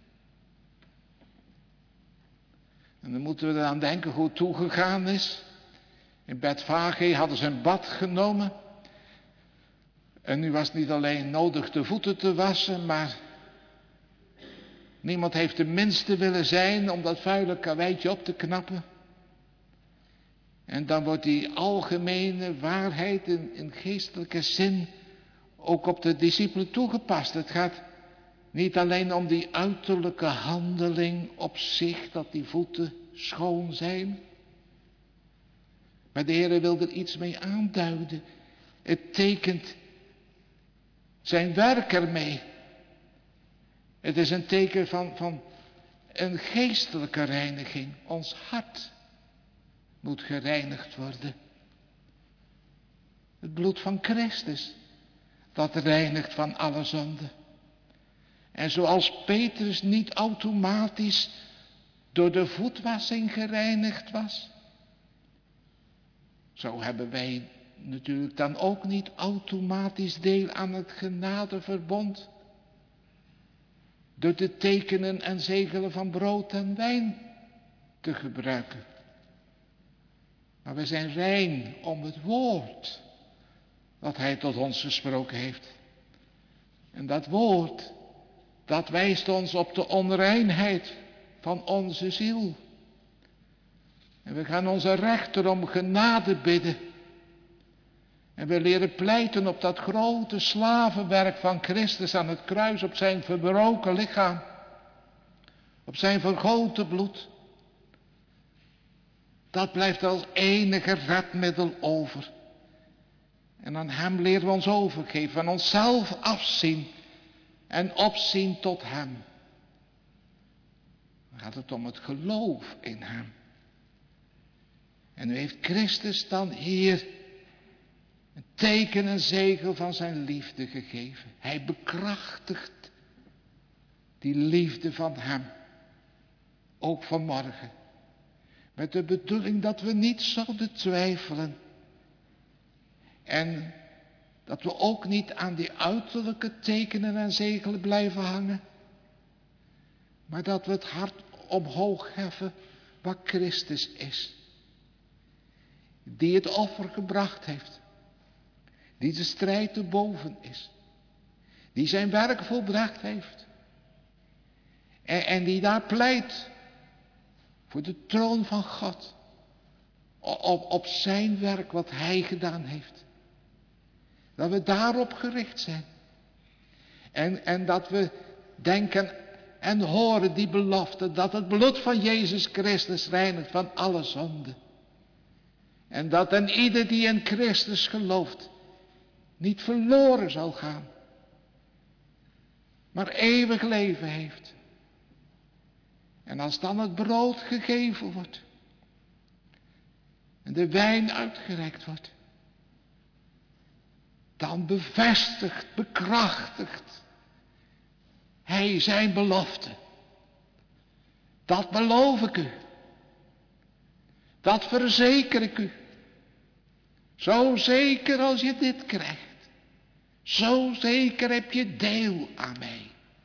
En dan moeten we eraan denken hoe het toegegaan is. In Bethfage hadden ze een bad genomen. En nu was het niet alleen nodig de voeten te wassen, maar niemand heeft de minste willen zijn om dat vuile karweitje op te knappen. En dan wordt die algemene waarheid in, in geestelijke zin ook op de discipelen toegepast. Het gaat niet alleen om die uiterlijke handeling op zich, dat die voeten schoon zijn. Maar de Heer wil er iets mee aanduiden. Het tekent zijn werk ermee. Het is een teken van, van een geestelijke reiniging. Ons hart moet gereinigd worden. Het bloed van Christus, dat reinigt van alle zonde. En zoals Petrus niet automatisch door de voetwassing gereinigd was, zo hebben wij natuurlijk dan ook niet automatisch deel aan het genadeverbond. Door de tekenen en zegelen van brood en wijn te gebruiken. Maar we zijn rein om het woord dat hij tot ons gesproken heeft. En dat woord, Dat wijst ons op de onreinheid van onze ziel. En we gaan onze rechter om genade bidden. En we leren pleiten op dat grote slavenwerk van Christus aan het kruis, op zijn verbroken lichaam, op zijn vergoten bloed. Dat blijft als enige redmiddel over. En aan hem leren we ons overgeven, van onszelf afzien en opzien tot hem. Dan gaat het om het geloof in hem. En nu heeft Christus dan hier een teken en zegel van zijn liefde gegeven. Hij bekrachtigt die liefde van hem. Ook vanmorgen. Met de bedoeling dat we niet zouden twijfelen. En dat we ook niet aan die uiterlijke tekenen en zegelen blijven hangen. Maar dat we het hart omhoog heffen wat Christus is. Die het offer gebracht heeft. Die de strijd te boven is. Die zijn werk volbracht heeft. En, en die daar pleit voor de troon van God. Op, op zijn werk wat hij gedaan heeft. Dat we daarop gericht zijn. En, en dat we denken en horen die belofte. Dat het bloed van Jezus Christus reinigt van alle zonde. En dat een ieder die in Christus gelooft niet verloren zal gaan. Maar eeuwig leven heeft. En als dan het brood gegeven wordt. En de wijn uitgereikt wordt. Dan bevestigt, bekrachtigt hij zijn belofte. Dat beloof ik u. Dat verzeker ik u. Zo zeker als je dit krijgt. Zo zeker heb je deel aan mij.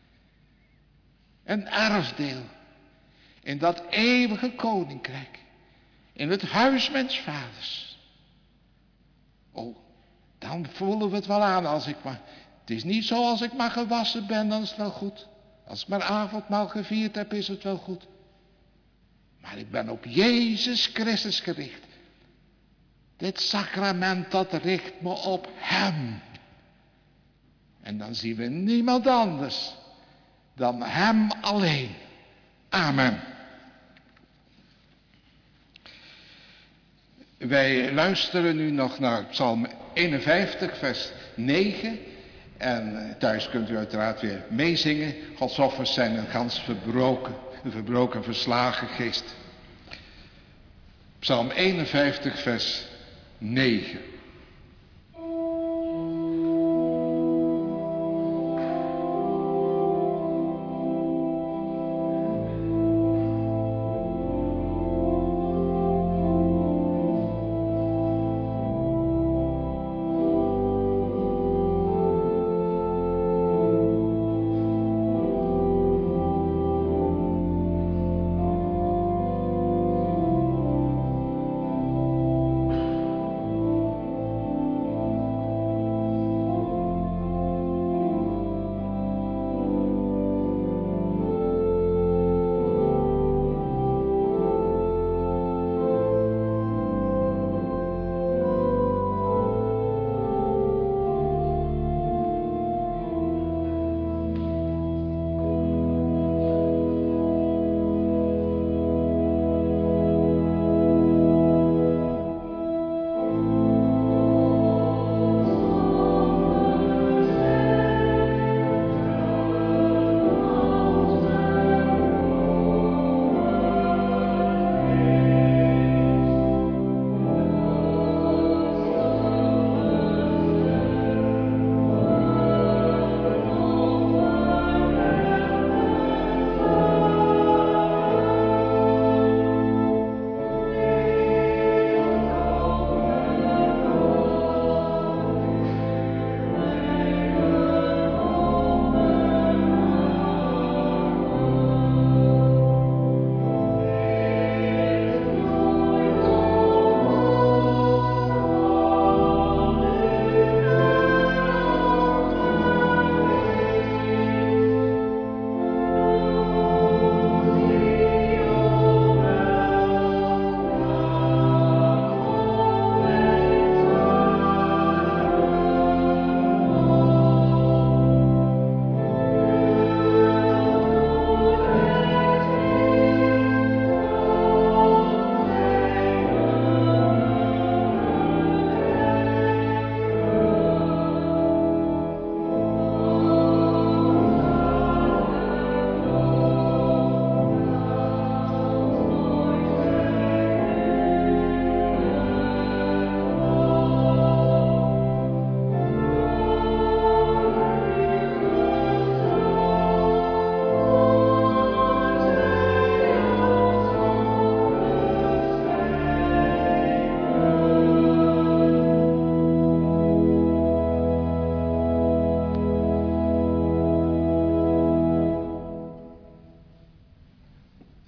Een erfdeel. In dat eeuwige koninkrijk. In het huis mijns vaders. Oh, dan voelen we het wel aan als ik maar... Het is niet zo als ik maar gewassen ben, dan is het wel goed. Als ik maar avondmaal gevierd heb, is het wel goed. Maar ik ben op Jezus Christus gericht. Dit sacrament, dat richt me op hem. En dan zien we niemand anders dan hem alleen. Amen. Wij luisteren nu nog naar Psalm eenenvijftig, vers negen. En thuis kunt u uiteraard weer meezingen. Gods offers zijn een gans verbroken, een verbroken verslagen geest. Psalm eenenvijftig, vers negen.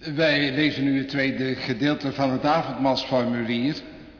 Wij lezen nu het tweede gedeelte van het avondmaalsformulier.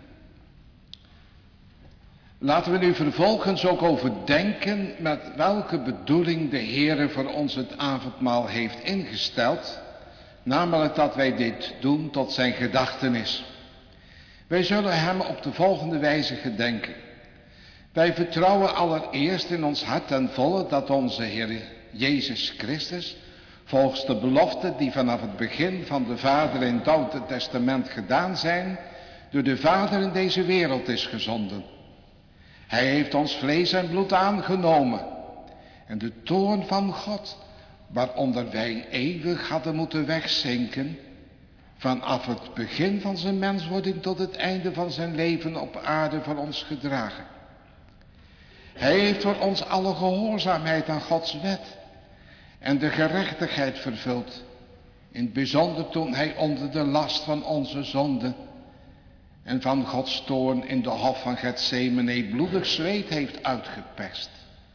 Laten we nu vervolgens ook overdenken met welke bedoeling de Heere voor ons het avondmaal heeft ingesteld. Namelijk dat wij dit doen tot zijn gedachtenis. Wij zullen hem op de volgende wijze gedenken. Wij vertrouwen allereerst in ons hart ten volle dat onze Heer Jezus Christus, volgens de beloften die vanaf het begin van de Vader in het Oude Testament gedaan zijn, door de Vader in deze wereld is gezonden. Hij heeft ons vlees en bloed aangenomen. En de toorn van God, waaronder wij eeuwig hadden moeten wegzinken, vanaf het begin van zijn menswording tot het einde van zijn leven op aarde voor ons gedragen. Hij heeft voor ons alle gehoorzaamheid aan Gods wet en de gerechtigheid vervuld, in het bijzonder toen hij onder de last van onze zonden en van Gods toorn in de hof van Getsemane bloedig zweet heeft uitgeperst.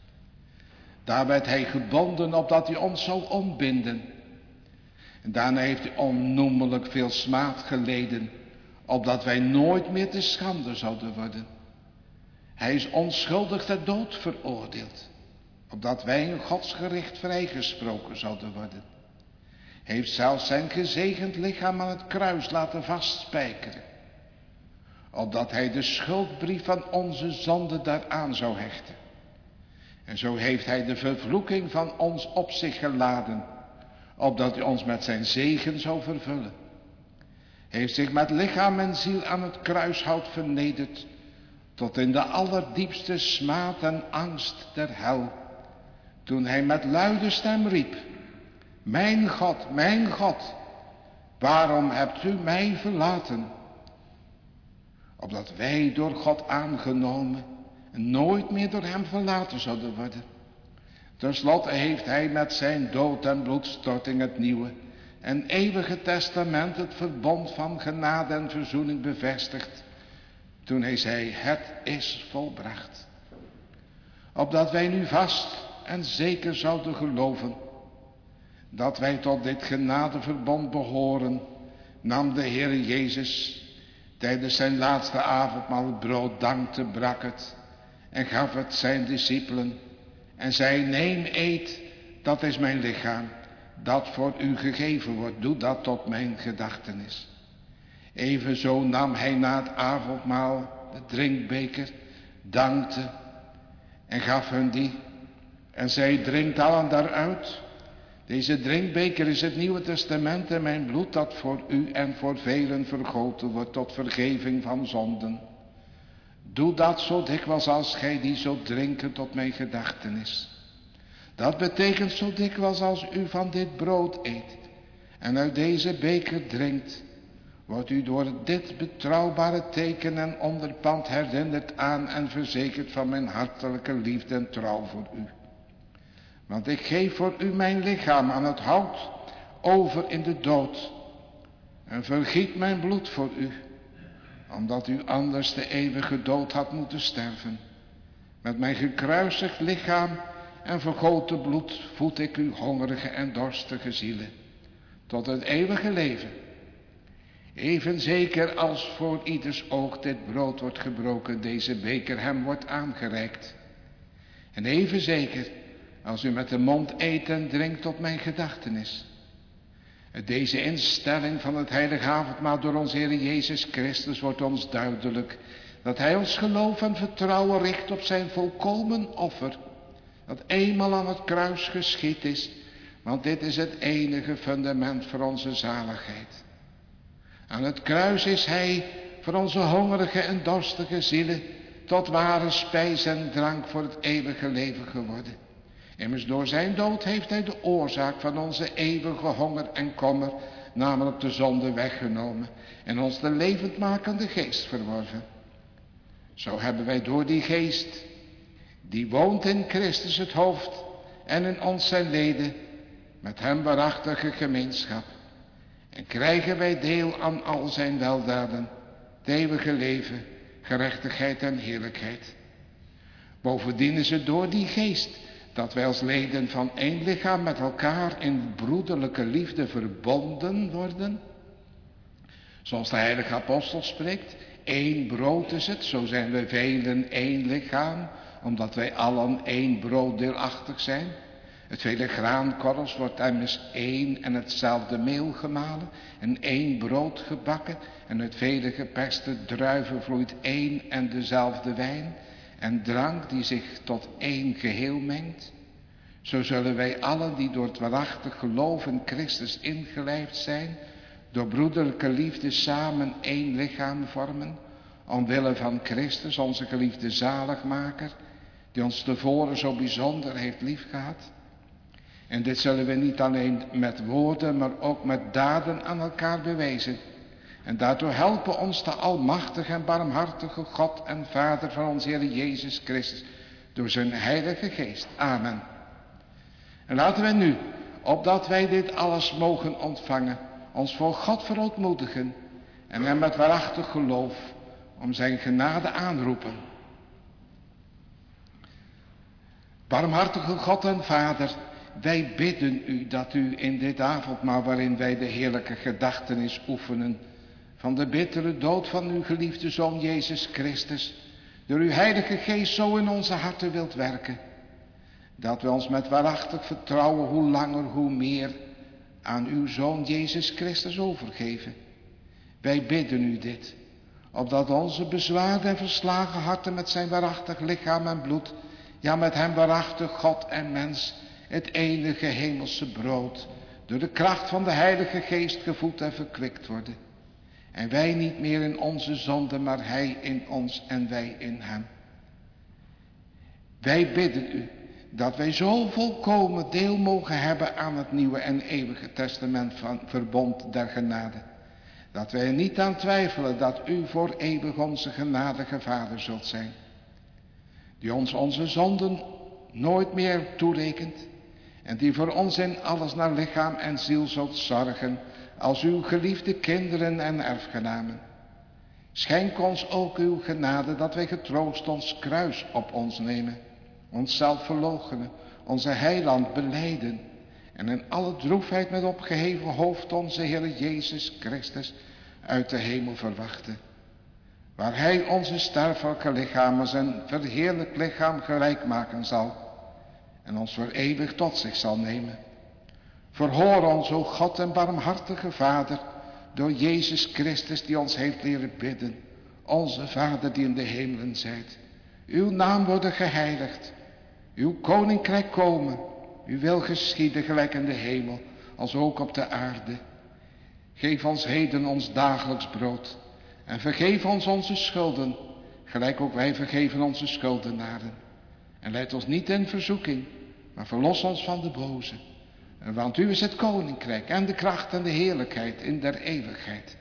Daar werd hij gebonden opdat hij ons zou ontbinden. En daarna heeft hij onnoemelijk veel smaad geleden, opdat wij nooit meer te schande zouden worden. Hij is onschuldig ter dood veroordeeld, opdat wij in Gods gericht vrijgesproken zouden worden. Hij heeft zelfs zijn gezegend lichaam aan het kruis laten vastspijkeren, opdat hij de schuldbrief van onze zonde daaraan zou hechten. En zo heeft hij de vervloeking van ons op zich geladen, opdat hij ons met zijn zegen zou vervullen. Hij heeft zich met lichaam en ziel aan het kruishout vernederd, tot in de allerdiepste smaad en angst der hel, toen hij met luide stem riep: Mijn God, mijn God, waarom hebt u mij verlaten? Opdat wij door God aangenomen en nooit meer door hem verlaten zouden worden. Ten slotte heeft hij met zijn dood en bloedstorting het nieuwe en eeuwige testament, het verbond van genade en verzoening, bevestigd, toen hij zei: het is volbracht. Opdat wij nu vast en zeker zouden geloven dat wij tot dit genadeverbond behoren, nam de Heer Jezus tijdens zijn laatste avondmaal het brood, dankte, brak het en gaf het zijn discipelen en zei: neem, eet, dat is mijn lichaam, dat voor u gegeven wordt, doe dat tot mijn gedachtenis. Evenzo nam hij na het avondmaal de drinkbeker, dankte en gaf hun die en zei: drinkt allen daaruit. Deze drinkbeker is het Nieuwe Testament en mijn bloed, dat voor u en voor velen vergoten wordt tot vergeving van zonden. Doe dat zo dikwijls als gij die zult drinken tot mijn gedachtenis. Dat betekent zo dikwijls als u van dit brood eet en uit deze beker drinkt, wordt u door dit betrouwbare teken en onderpand herinnerd aan en verzekerd van mijn hartelijke liefde en trouw voor u. Want ik geef voor u mijn lichaam aan het hout over in de dood en vergiet mijn bloed voor u, omdat u anders de eeuwige dood had moeten sterven. Met mijn gekruisigd lichaam en vergoten bloed voed ik uw hongerige en dorstige zielen tot het eeuwige leven. Even zeker als voor ieders oog dit brood wordt gebroken, deze beker hem wordt aangereikt. En even zeker als u met de mond eet en drinkt tot mijn gedachtenis. Deze instelling van het heilige avondmaal door onze Heer Jezus Christus wordt ons duidelijk dat hij ons geloof en vertrouwen richt op zijn volkomen offer, dat eenmaal aan het kruis geschied is, want dit is het enige fundament voor onze zaligheid. Aan het kruis is hij voor onze hongerige en dorstige zielen tot ware spijs en drank voor het eeuwige leven geworden. Immers door zijn dood heeft hij de oorzaak van onze eeuwige honger en kommer, namelijk de zonde, weggenomen en ons de levendmakende geest verworven. Zo hebben wij door die geest, die woont in Christus het hoofd en in ons zijn leden, met hem waarachtige gemeenschap. En krijgen wij deel aan al zijn weldaden, het eeuwige leven, gerechtigheid en heerlijkheid. Bovendien is het door die geest dat wij als leden van één lichaam met elkaar in broederlijke liefde verbonden worden. Zoals de heilige apostel spreekt, één brood is het, zo zijn wij velen één lichaam, omdat wij allen één brood deelachtig zijn. Het vele graankorrels wordt immers één en hetzelfde meel gemalen en één brood gebakken, en uit vele geperste druiven vloeit één en dezelfde wijn en drank die zich tot één geheel mengt. Zo zullen wij allen die door het waarachtig geloof in Christus ingelijfd zijn, door broederlijke liefde samen één lichaam vormen, omwille van Christus, onze geliefde zaligmaker, die ons tevoren zo bijzonder heeft liefgehad. En dit zullen we niet alleen met woorden, maar ook met daden aan elkaar bewijzen. En daardoor helpen ons de almachtige en barmhartige God en Vader van onze Heer Jezus Christus, door zijn Heilige Geest. Amen. En laten we nu, opdat wij dit alles mogen ontvangen, ons voor God verootmoedigen en hem met waarachtig geloof om zijn genade aanroepen. Barmhartige God en Vader, wij bidden u dat u in dit avondmaal, waarin wij de heerlijke gedachtenis oefenen van de bittere dood van uw geliefde Zoon Jezus Christus, door uw Heilige Geest zo in onze harten wilt werken, dat we ons met waarachtig vertrouwen hoe langer hoe meer aan uw Zoon Jezus Christus overgeven. Wij bidden u dit, opdat onze bezwaarde en verslagen harten met zijn waarachtig lichaam en bloed, ja met hem waarachtig God en mens, het enige hemelse brood, door de kracht van de Heilige Geest gevoed en verkwikt worden. En wij niet meer in onze zonde, maar hij in ons en wij in hem. Wij bidden u dat wij zo volkomen deel mogen hebben aan het nieuwe en eeuwige testament van verbond der genade, dat wij er niet aan twijfelen dat u voor eeuwig onze genadige Vader zult zijn, die ons onze zonden nooit meer toerekent en die voor ons in alles naar lichaam en ziel zult zorgen als uw geliefde kinderen en erfgenamen. Schenk ons ook uw genade dat wij getroost ons kruis op ons nemen, onszelf verloochenen, onze heiland belijden en in alle droefheid met opgeheven hoofd onze Heer Jezus Christus uit de hemel verwachten, waar hij onze sterfelijke lichamen zijn verheerlijk lichaam gelijk maken zal en ons voor eeuwig tot zich zal nemen. Verhoor ons, o God en barmhartige Vader, door Jezus Christus die ons heeft leren bidden, onze Vader die in de hemelen zijt. Uw naam worden geheiligd, uw koninkrijk komen, uw wil geschieden gelijk in de hemel, als ook op de aarde. Geef ons heden ons dagelijks brood en vergeef ons onze schulden, gelijk ook wij vergeven onze schuldenaren. En leid ons niet in verzoeking, maar verlos ons van de boze. Want u is het koninkrijk en de kracht en de heerlijkheid in der eeuwigheid.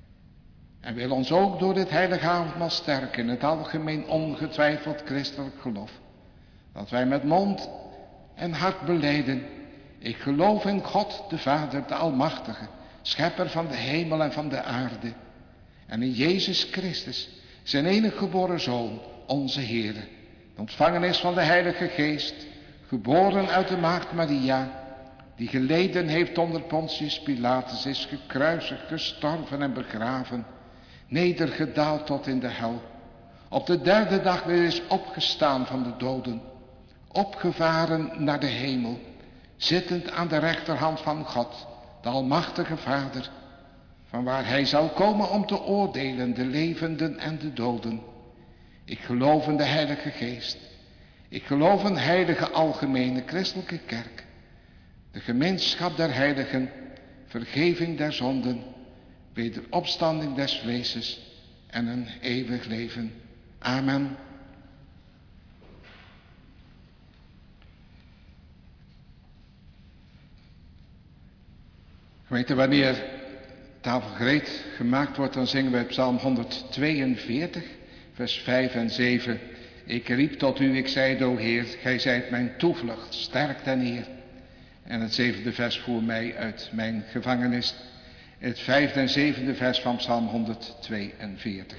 En wil ons ook door dit heilige avondmaal sterken in het algemeen ongetwijfeld christelijk geloof. Dat wij met mond en hart belijden: ik geloof in God de Vader, de Almachtige, schepper van de hemel en van de aarde. En in Jezus Christus, zijn enige geboren Zoon, onze Heer, de ontvangen is van de Heilige Geest, geboren uit de maagd Maria, die geleden heeft onder Pontius Pilatus, is gekruisigd, gestorven en begraven, nedergedaald tot in de hel, op de derde dag weer is opgestaan van de doden, opgevaren naar de hemel, zittend aan de rechterhand van God, de Almachtige Vader, van waar hij zal komen om te oordelen de levenden en de doden. Ik geloof in de Heilige Geest. Ik geloof in heilige algemene christelijke kerk, de gemeenschap der heiligen, vergeving der zonden, wederopstanding des vleeses en een eeuwig leven. Amen. Gemeente, wanneer tafel gereed gemaakt wordt, dan zingen wij Psalm honderdtweeënveertig, vers vijf en zeven. Ik riep tot u, ik zeide, o Heer, gij zijt mijn toevlucht, sterk en eer. En het zevende vers voer mij uit mijn gevangenis. Het vijfde en zevende vers van Psalm honderdtweeënveertig.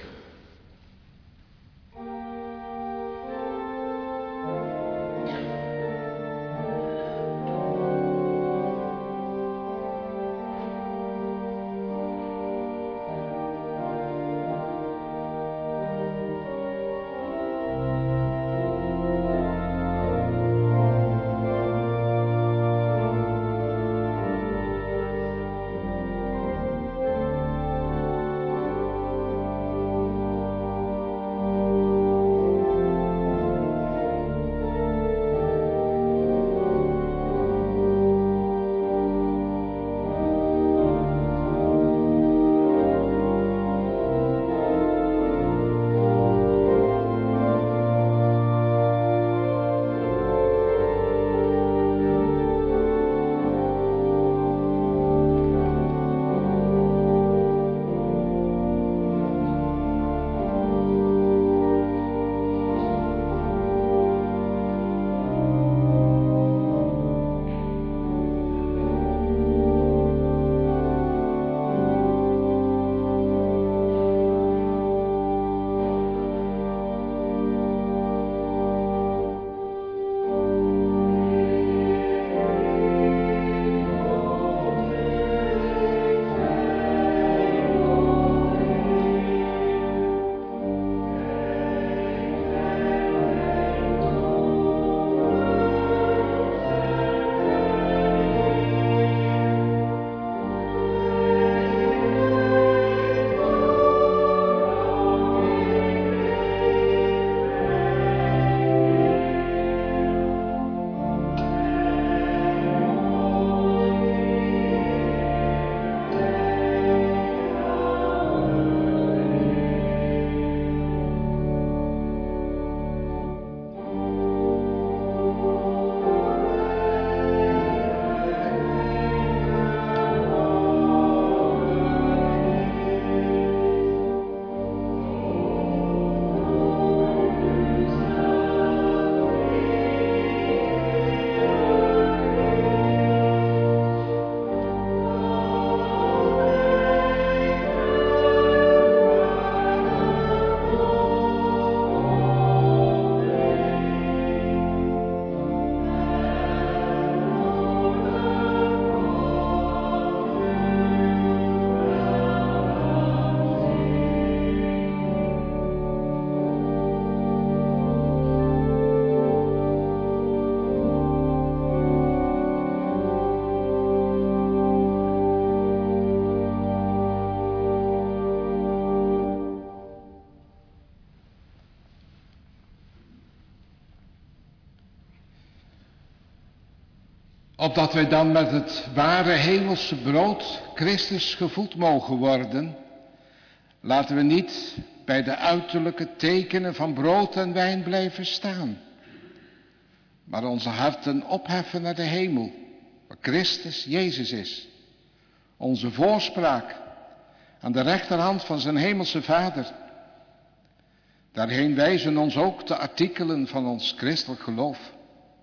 Opdat wij dan met het ware hemelse brood Christus gevoed mogen worden, laten we niet bij de uiterlijke tekenen van brood en wijn blijven staan, maar onze harten opheffen naar de hemel, waar Christus Jezus is, onze voorspraak aan de rechterhand van zijn hemelse Vader. Daarheen wijzen ons ook de artikelen van ons christelijk geloof.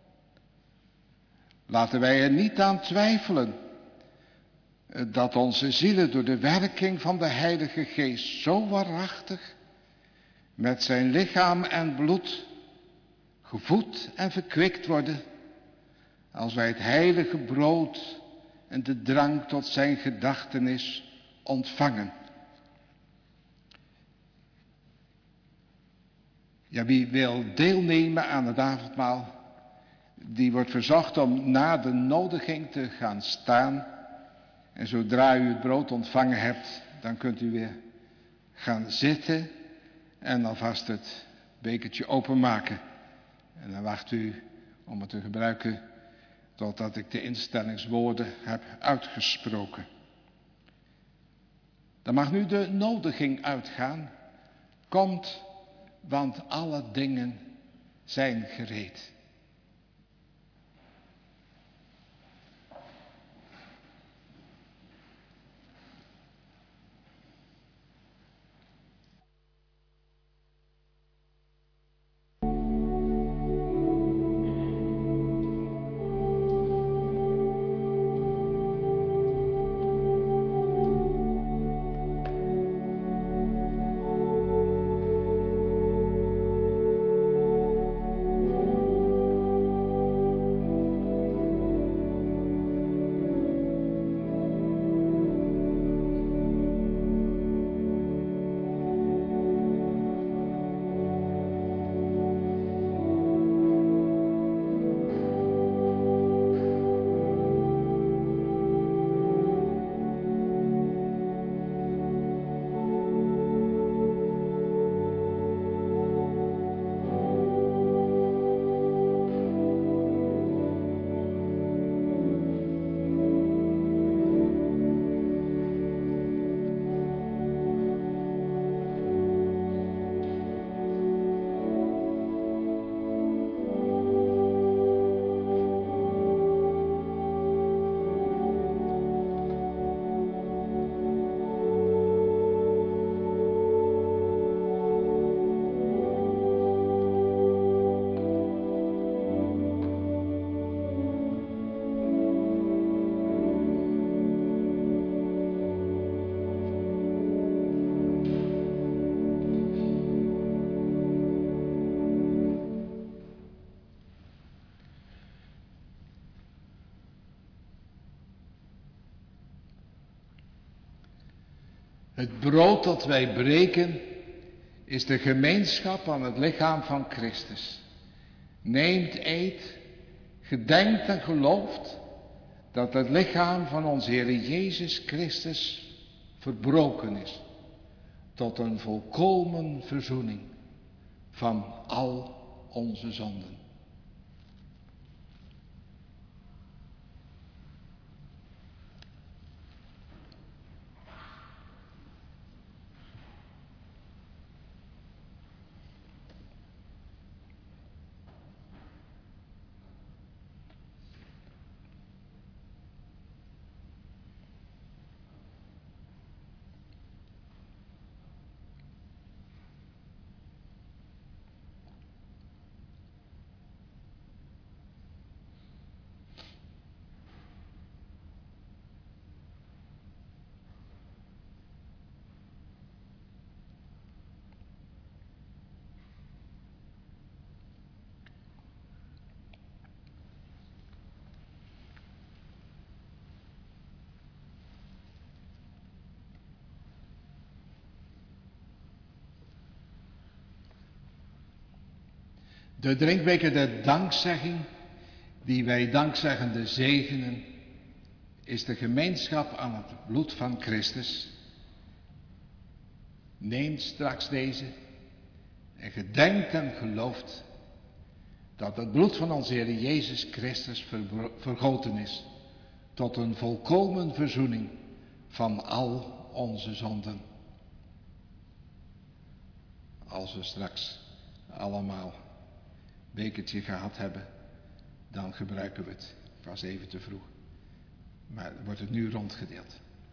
Laten wij er niet aan twijfelen dat onze zielen door de werking van de Heilige Geest zo waarachtig met zijn lichaam en bloed gevoed en verkwikt worden, als wij het heilige brood en de drank tot zijn gedachtenis ontvangen. Ja, wie wil deelnemen aan het avondmaal, die wordt verzocht om na de nodiging te gaan staan. En zodra u het brood ontvangen hebt, dan kunt u weer gaan zitten en alvast het bekertje openmaken. En dan wacht u om het te gebruiken totdat ik de instellingswoorden heb uitgesproken. Dan mag nu de nodiging uitgaan. Komt, want alle dingen zijn gereed. Het brood dat wij breken is de gemeenschap aan het lichaam van Christus. Neemt, eet, gedenkt en gelooft dat het lichaam van onze Heer Jezus Christus verbroken is tot een volkomen verzoening van al onze zonden. De drinkbeker der dankzegging, die wij dankzeggende zegenen, is de gemeenschap aan het bloed van Christus. Neemt straks deze en gedenkt en gelooft dat het bloed van onze Heer Jezus Christus vergoten is tot een volkomen verzoening van al onze zonden. Als we straks allemaal een bekertje gehad hebben, dan gebruiken we het. Het was even te vroeg, maar wordt het nu rondgedeeld.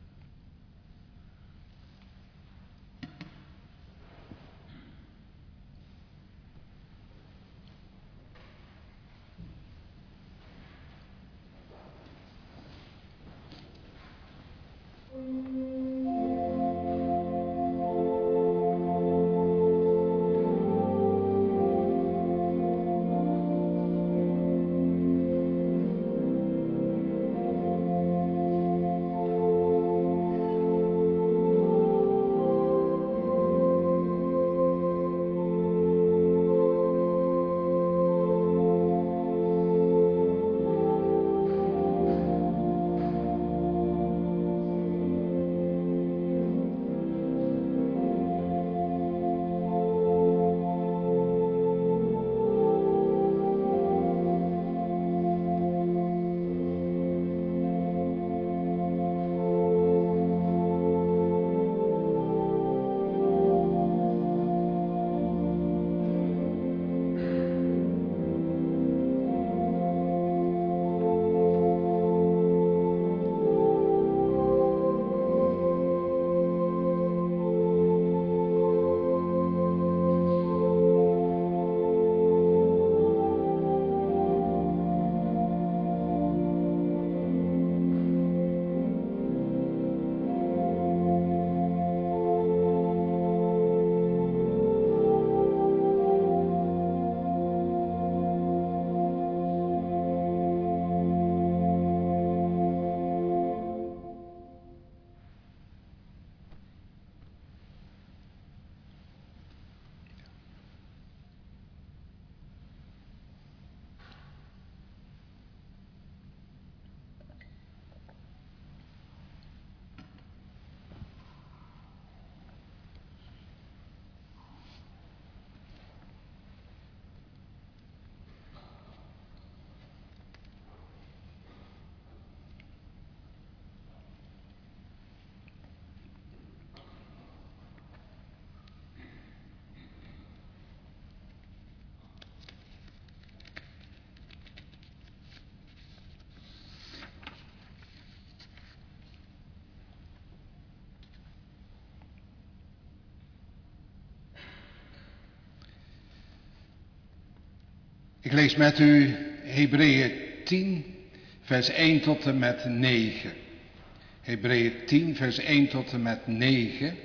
Ik lees met u Hebreeën tien, vers één tot en met negen. Hebreeën tien, vers één tot en met negen.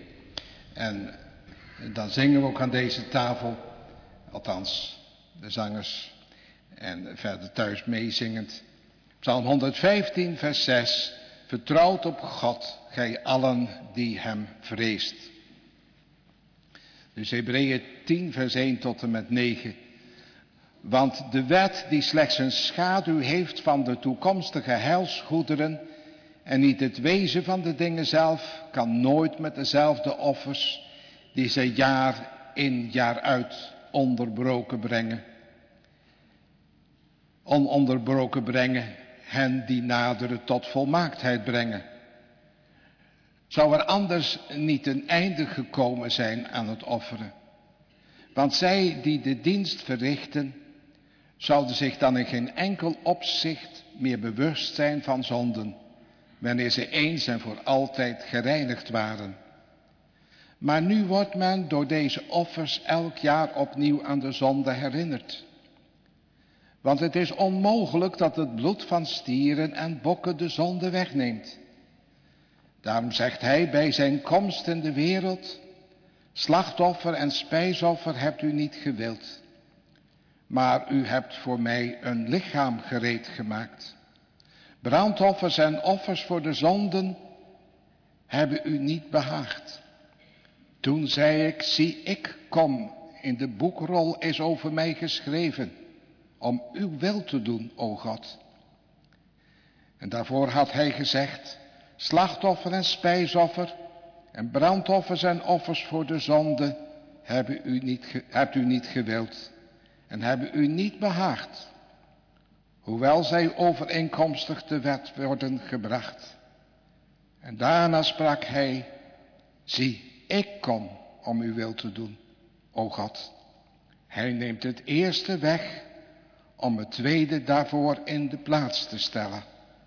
En dan zingen we ook aan deze tafel, althans de zangers en verder thuis meezingend. Psalm honderdvijftien, vers zes. Vertrouwt op God, gij allen die hem vreest. Dus Hebreeën tien, vers één tot en met negen. Want de wet die slechts een schaduw heeft van de toekomstige heilsgoederen en niet het wezen van de dingen zelf, kan nooit met dezelfde offers die zij jaar in jaar uit onderbroken brengen. Ononderbroken brengen hen die naderen tot volmaaktheid brengen. Zou er anders niet een einde gekomen zijn aan het offeren? Want zij die de dienst verrichten, zouden zich dan in geen enkel opzicht meer bewust zijn van zonden, wanneer ze eens en voor altijd gereinigd waren. Maar nu wordt men door deze offers elk jaar opnieuw aan de zonde herinnerd. Want het is onmogelijk dat het bloed van stieren en bokken de zonde wegneemt. Daarom zegt hij bij zijn komst in de wereld: slachtoffer en spijsoffer hebt u niet gewild, maar u hebt voor mij een lichaam gereed gemaakt. Brandoffers en offers voor de zonden hebben u niet behaagd. Toen zei ik: zie, ik kom, in de boekrol is over mij geschreven, om uw wil te doen, o God. En daarvoor had hij gezegd: slachtoffer en spijsoffer en brandoffers en offers voor de zonde hebben u niet, hebt u niet gewild. en hebben u niet behaagd, hoewel zij overeenkomstig de wet worden gebracht. En daarna sprak hij, zie, ik kom om uw wil te doen, o God. Hij neemt het eerste weg om het tweede daarvoor in de plaats te stellen.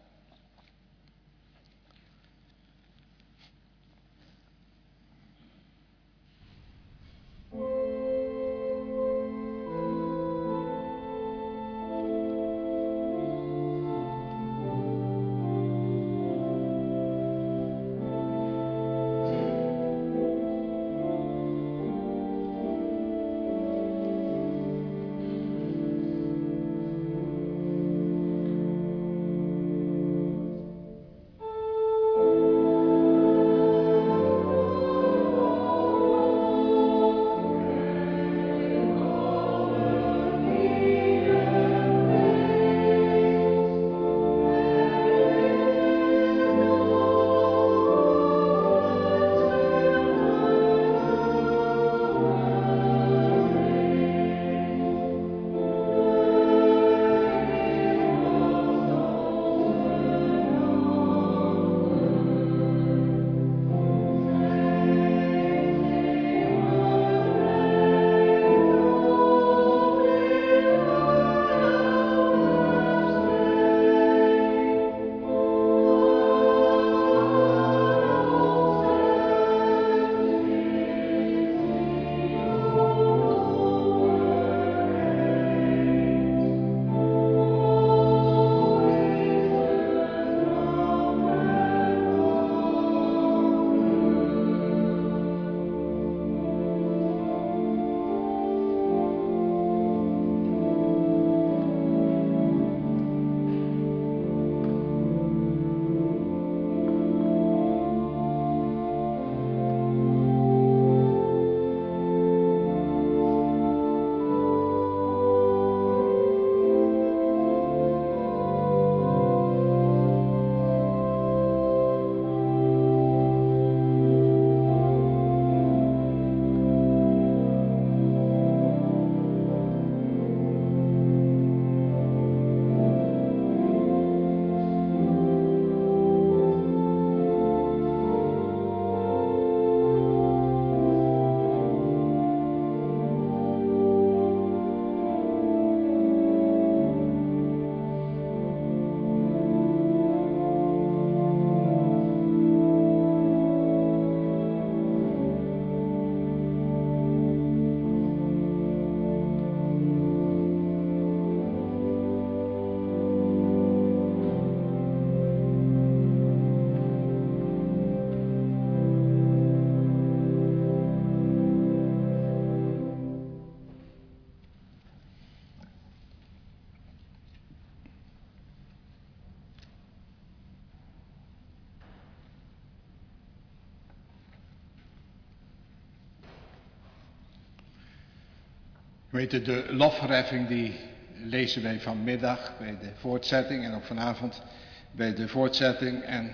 Weet je, de lofverheffing die lezen wij vanmiddag bij de voortzetting en ook vanavond bij de voortzetting. En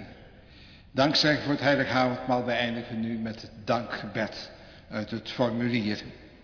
dankzij voor het heilige avondmaal, wij eindigen nu met het dankgebed uit het formulier.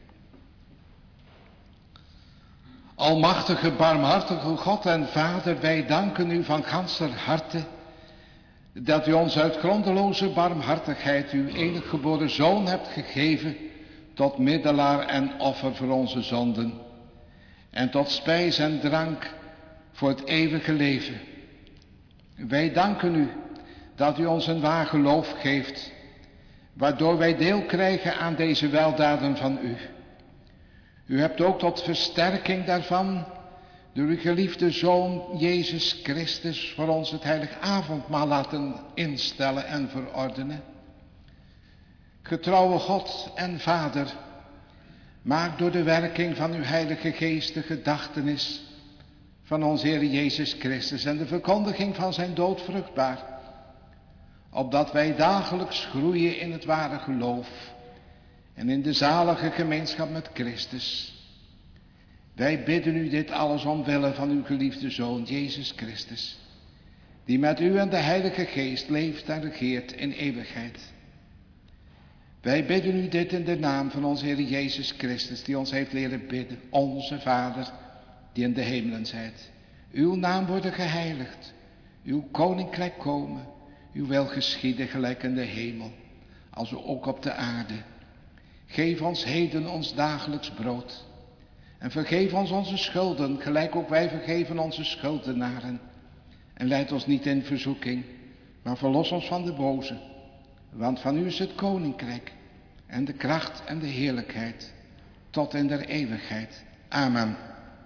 Almachtige, barmhartige God en Vader, wij danken u van ganser harte dat u ons uit grondeloze barmhartigheid uw enige geboren Zoon hebt gegeven tot middelaar en offer voor onze zonden en tot spijs en drank voor het eeuwige leven. Wij danken u dat u ons een waar geloof geeft, waardoor wij deel krijgen aan deze weldaden van u. U hebt ook tot versterking daarvan door uw geliefde Zoon Jezus Christus voor ons het heilige avondmaal laten instellen en verordenen. Getrouwe God en Vader, maak door de werking van uw Heilige Geest de gedachtenis van onze Heer Jezus Christus en de verkondiging van zijn dood vruchtbaar, opdat wij dagelijks groeien in het ware geloof en in de zalige gemeenschap met Christus. Wij bidden u dit alles omwille van uw geliefde Zoon Jezus Christus, die met u en de Heilige Geest leeft en regeert in eeuwigheid. Wij bidden u dit in de naam van onze Heer Jezus Christus, die ons heeft leren bidden. Onze Vader, die in de hemelen zijt. Uw naam worden geheiligd. Uw koninkrijk komen. Uw wil geschieden gelijk in de hemel, als ook op de aarde. Geef ons heden ons dagelijks brood. En vergeef ons onze schulden, gelijk ook wij vergeven onze schuldenaren. En leid ons niet in verzoeking, maar verlos ons van de boze. Want van u is het koninkrijk en de kracht en de heerlijkheid tot in der eeuwigheid. Amen.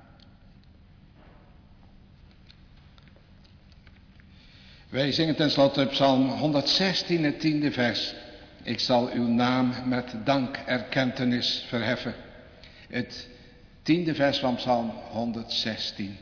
Wij zingen tenslotte Psalm honderdzestien, het tiende vers. Ik zal uw naam met dankerkentenis verheffen. Het tiende vers van Psalm honderdzestien.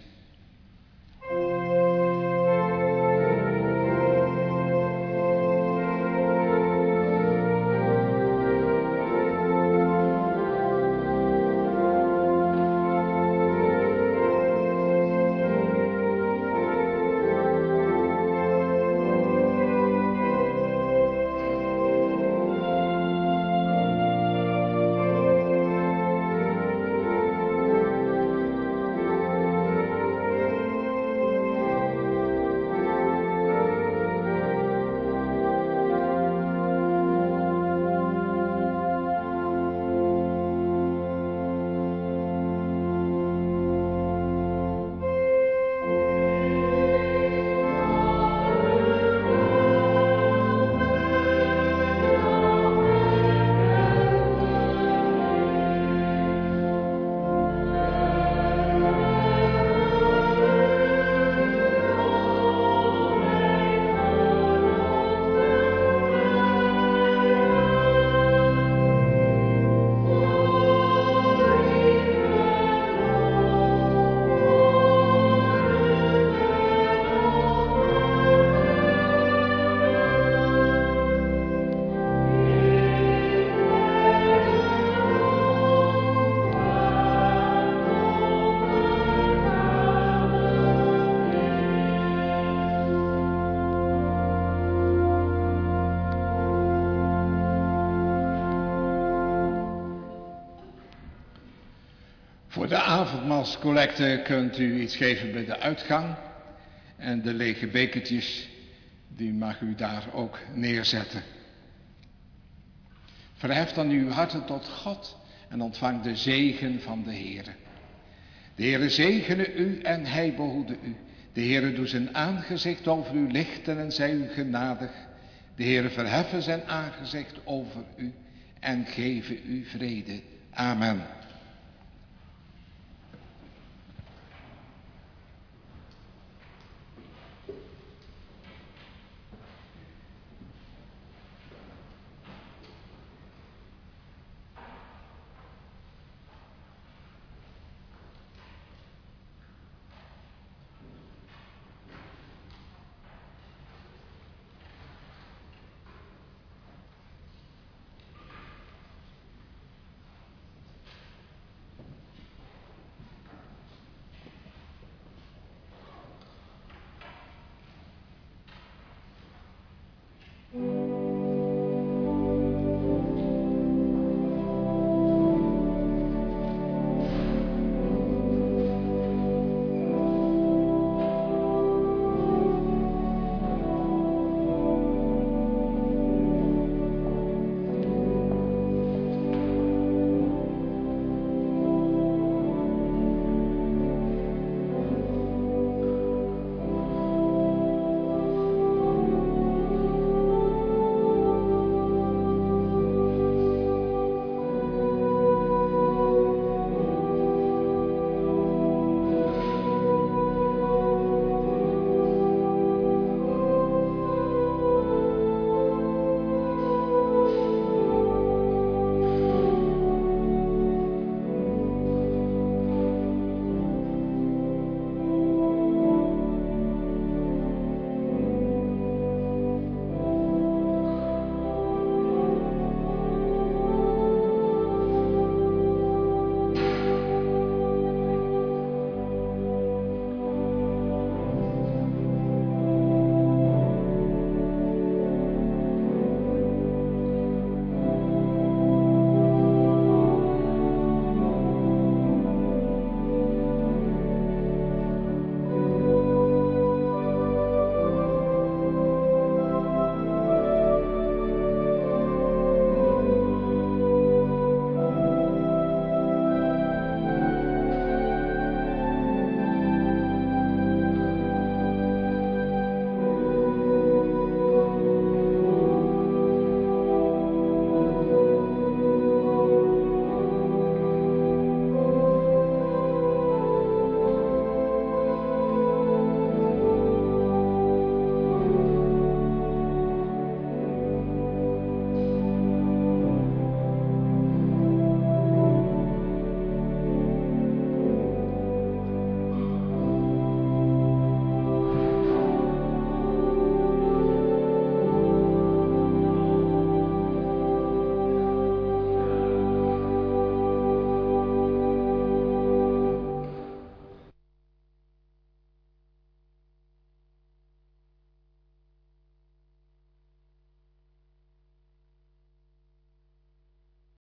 Voor de avondmaalscollecte kunt u iets geven bij de uitgang. En de lege bekertjes, die mag u daar ook neerzetten. Verhef dan uw harten tot God en ontvang de zegen van de Heere. De Heere zegene u en hij behoede u. De Heere doe zijn aangezicht over u lichten en zij u genadig. De Heere verheffen zijn aangezicht over u en geven u vrede. Amen.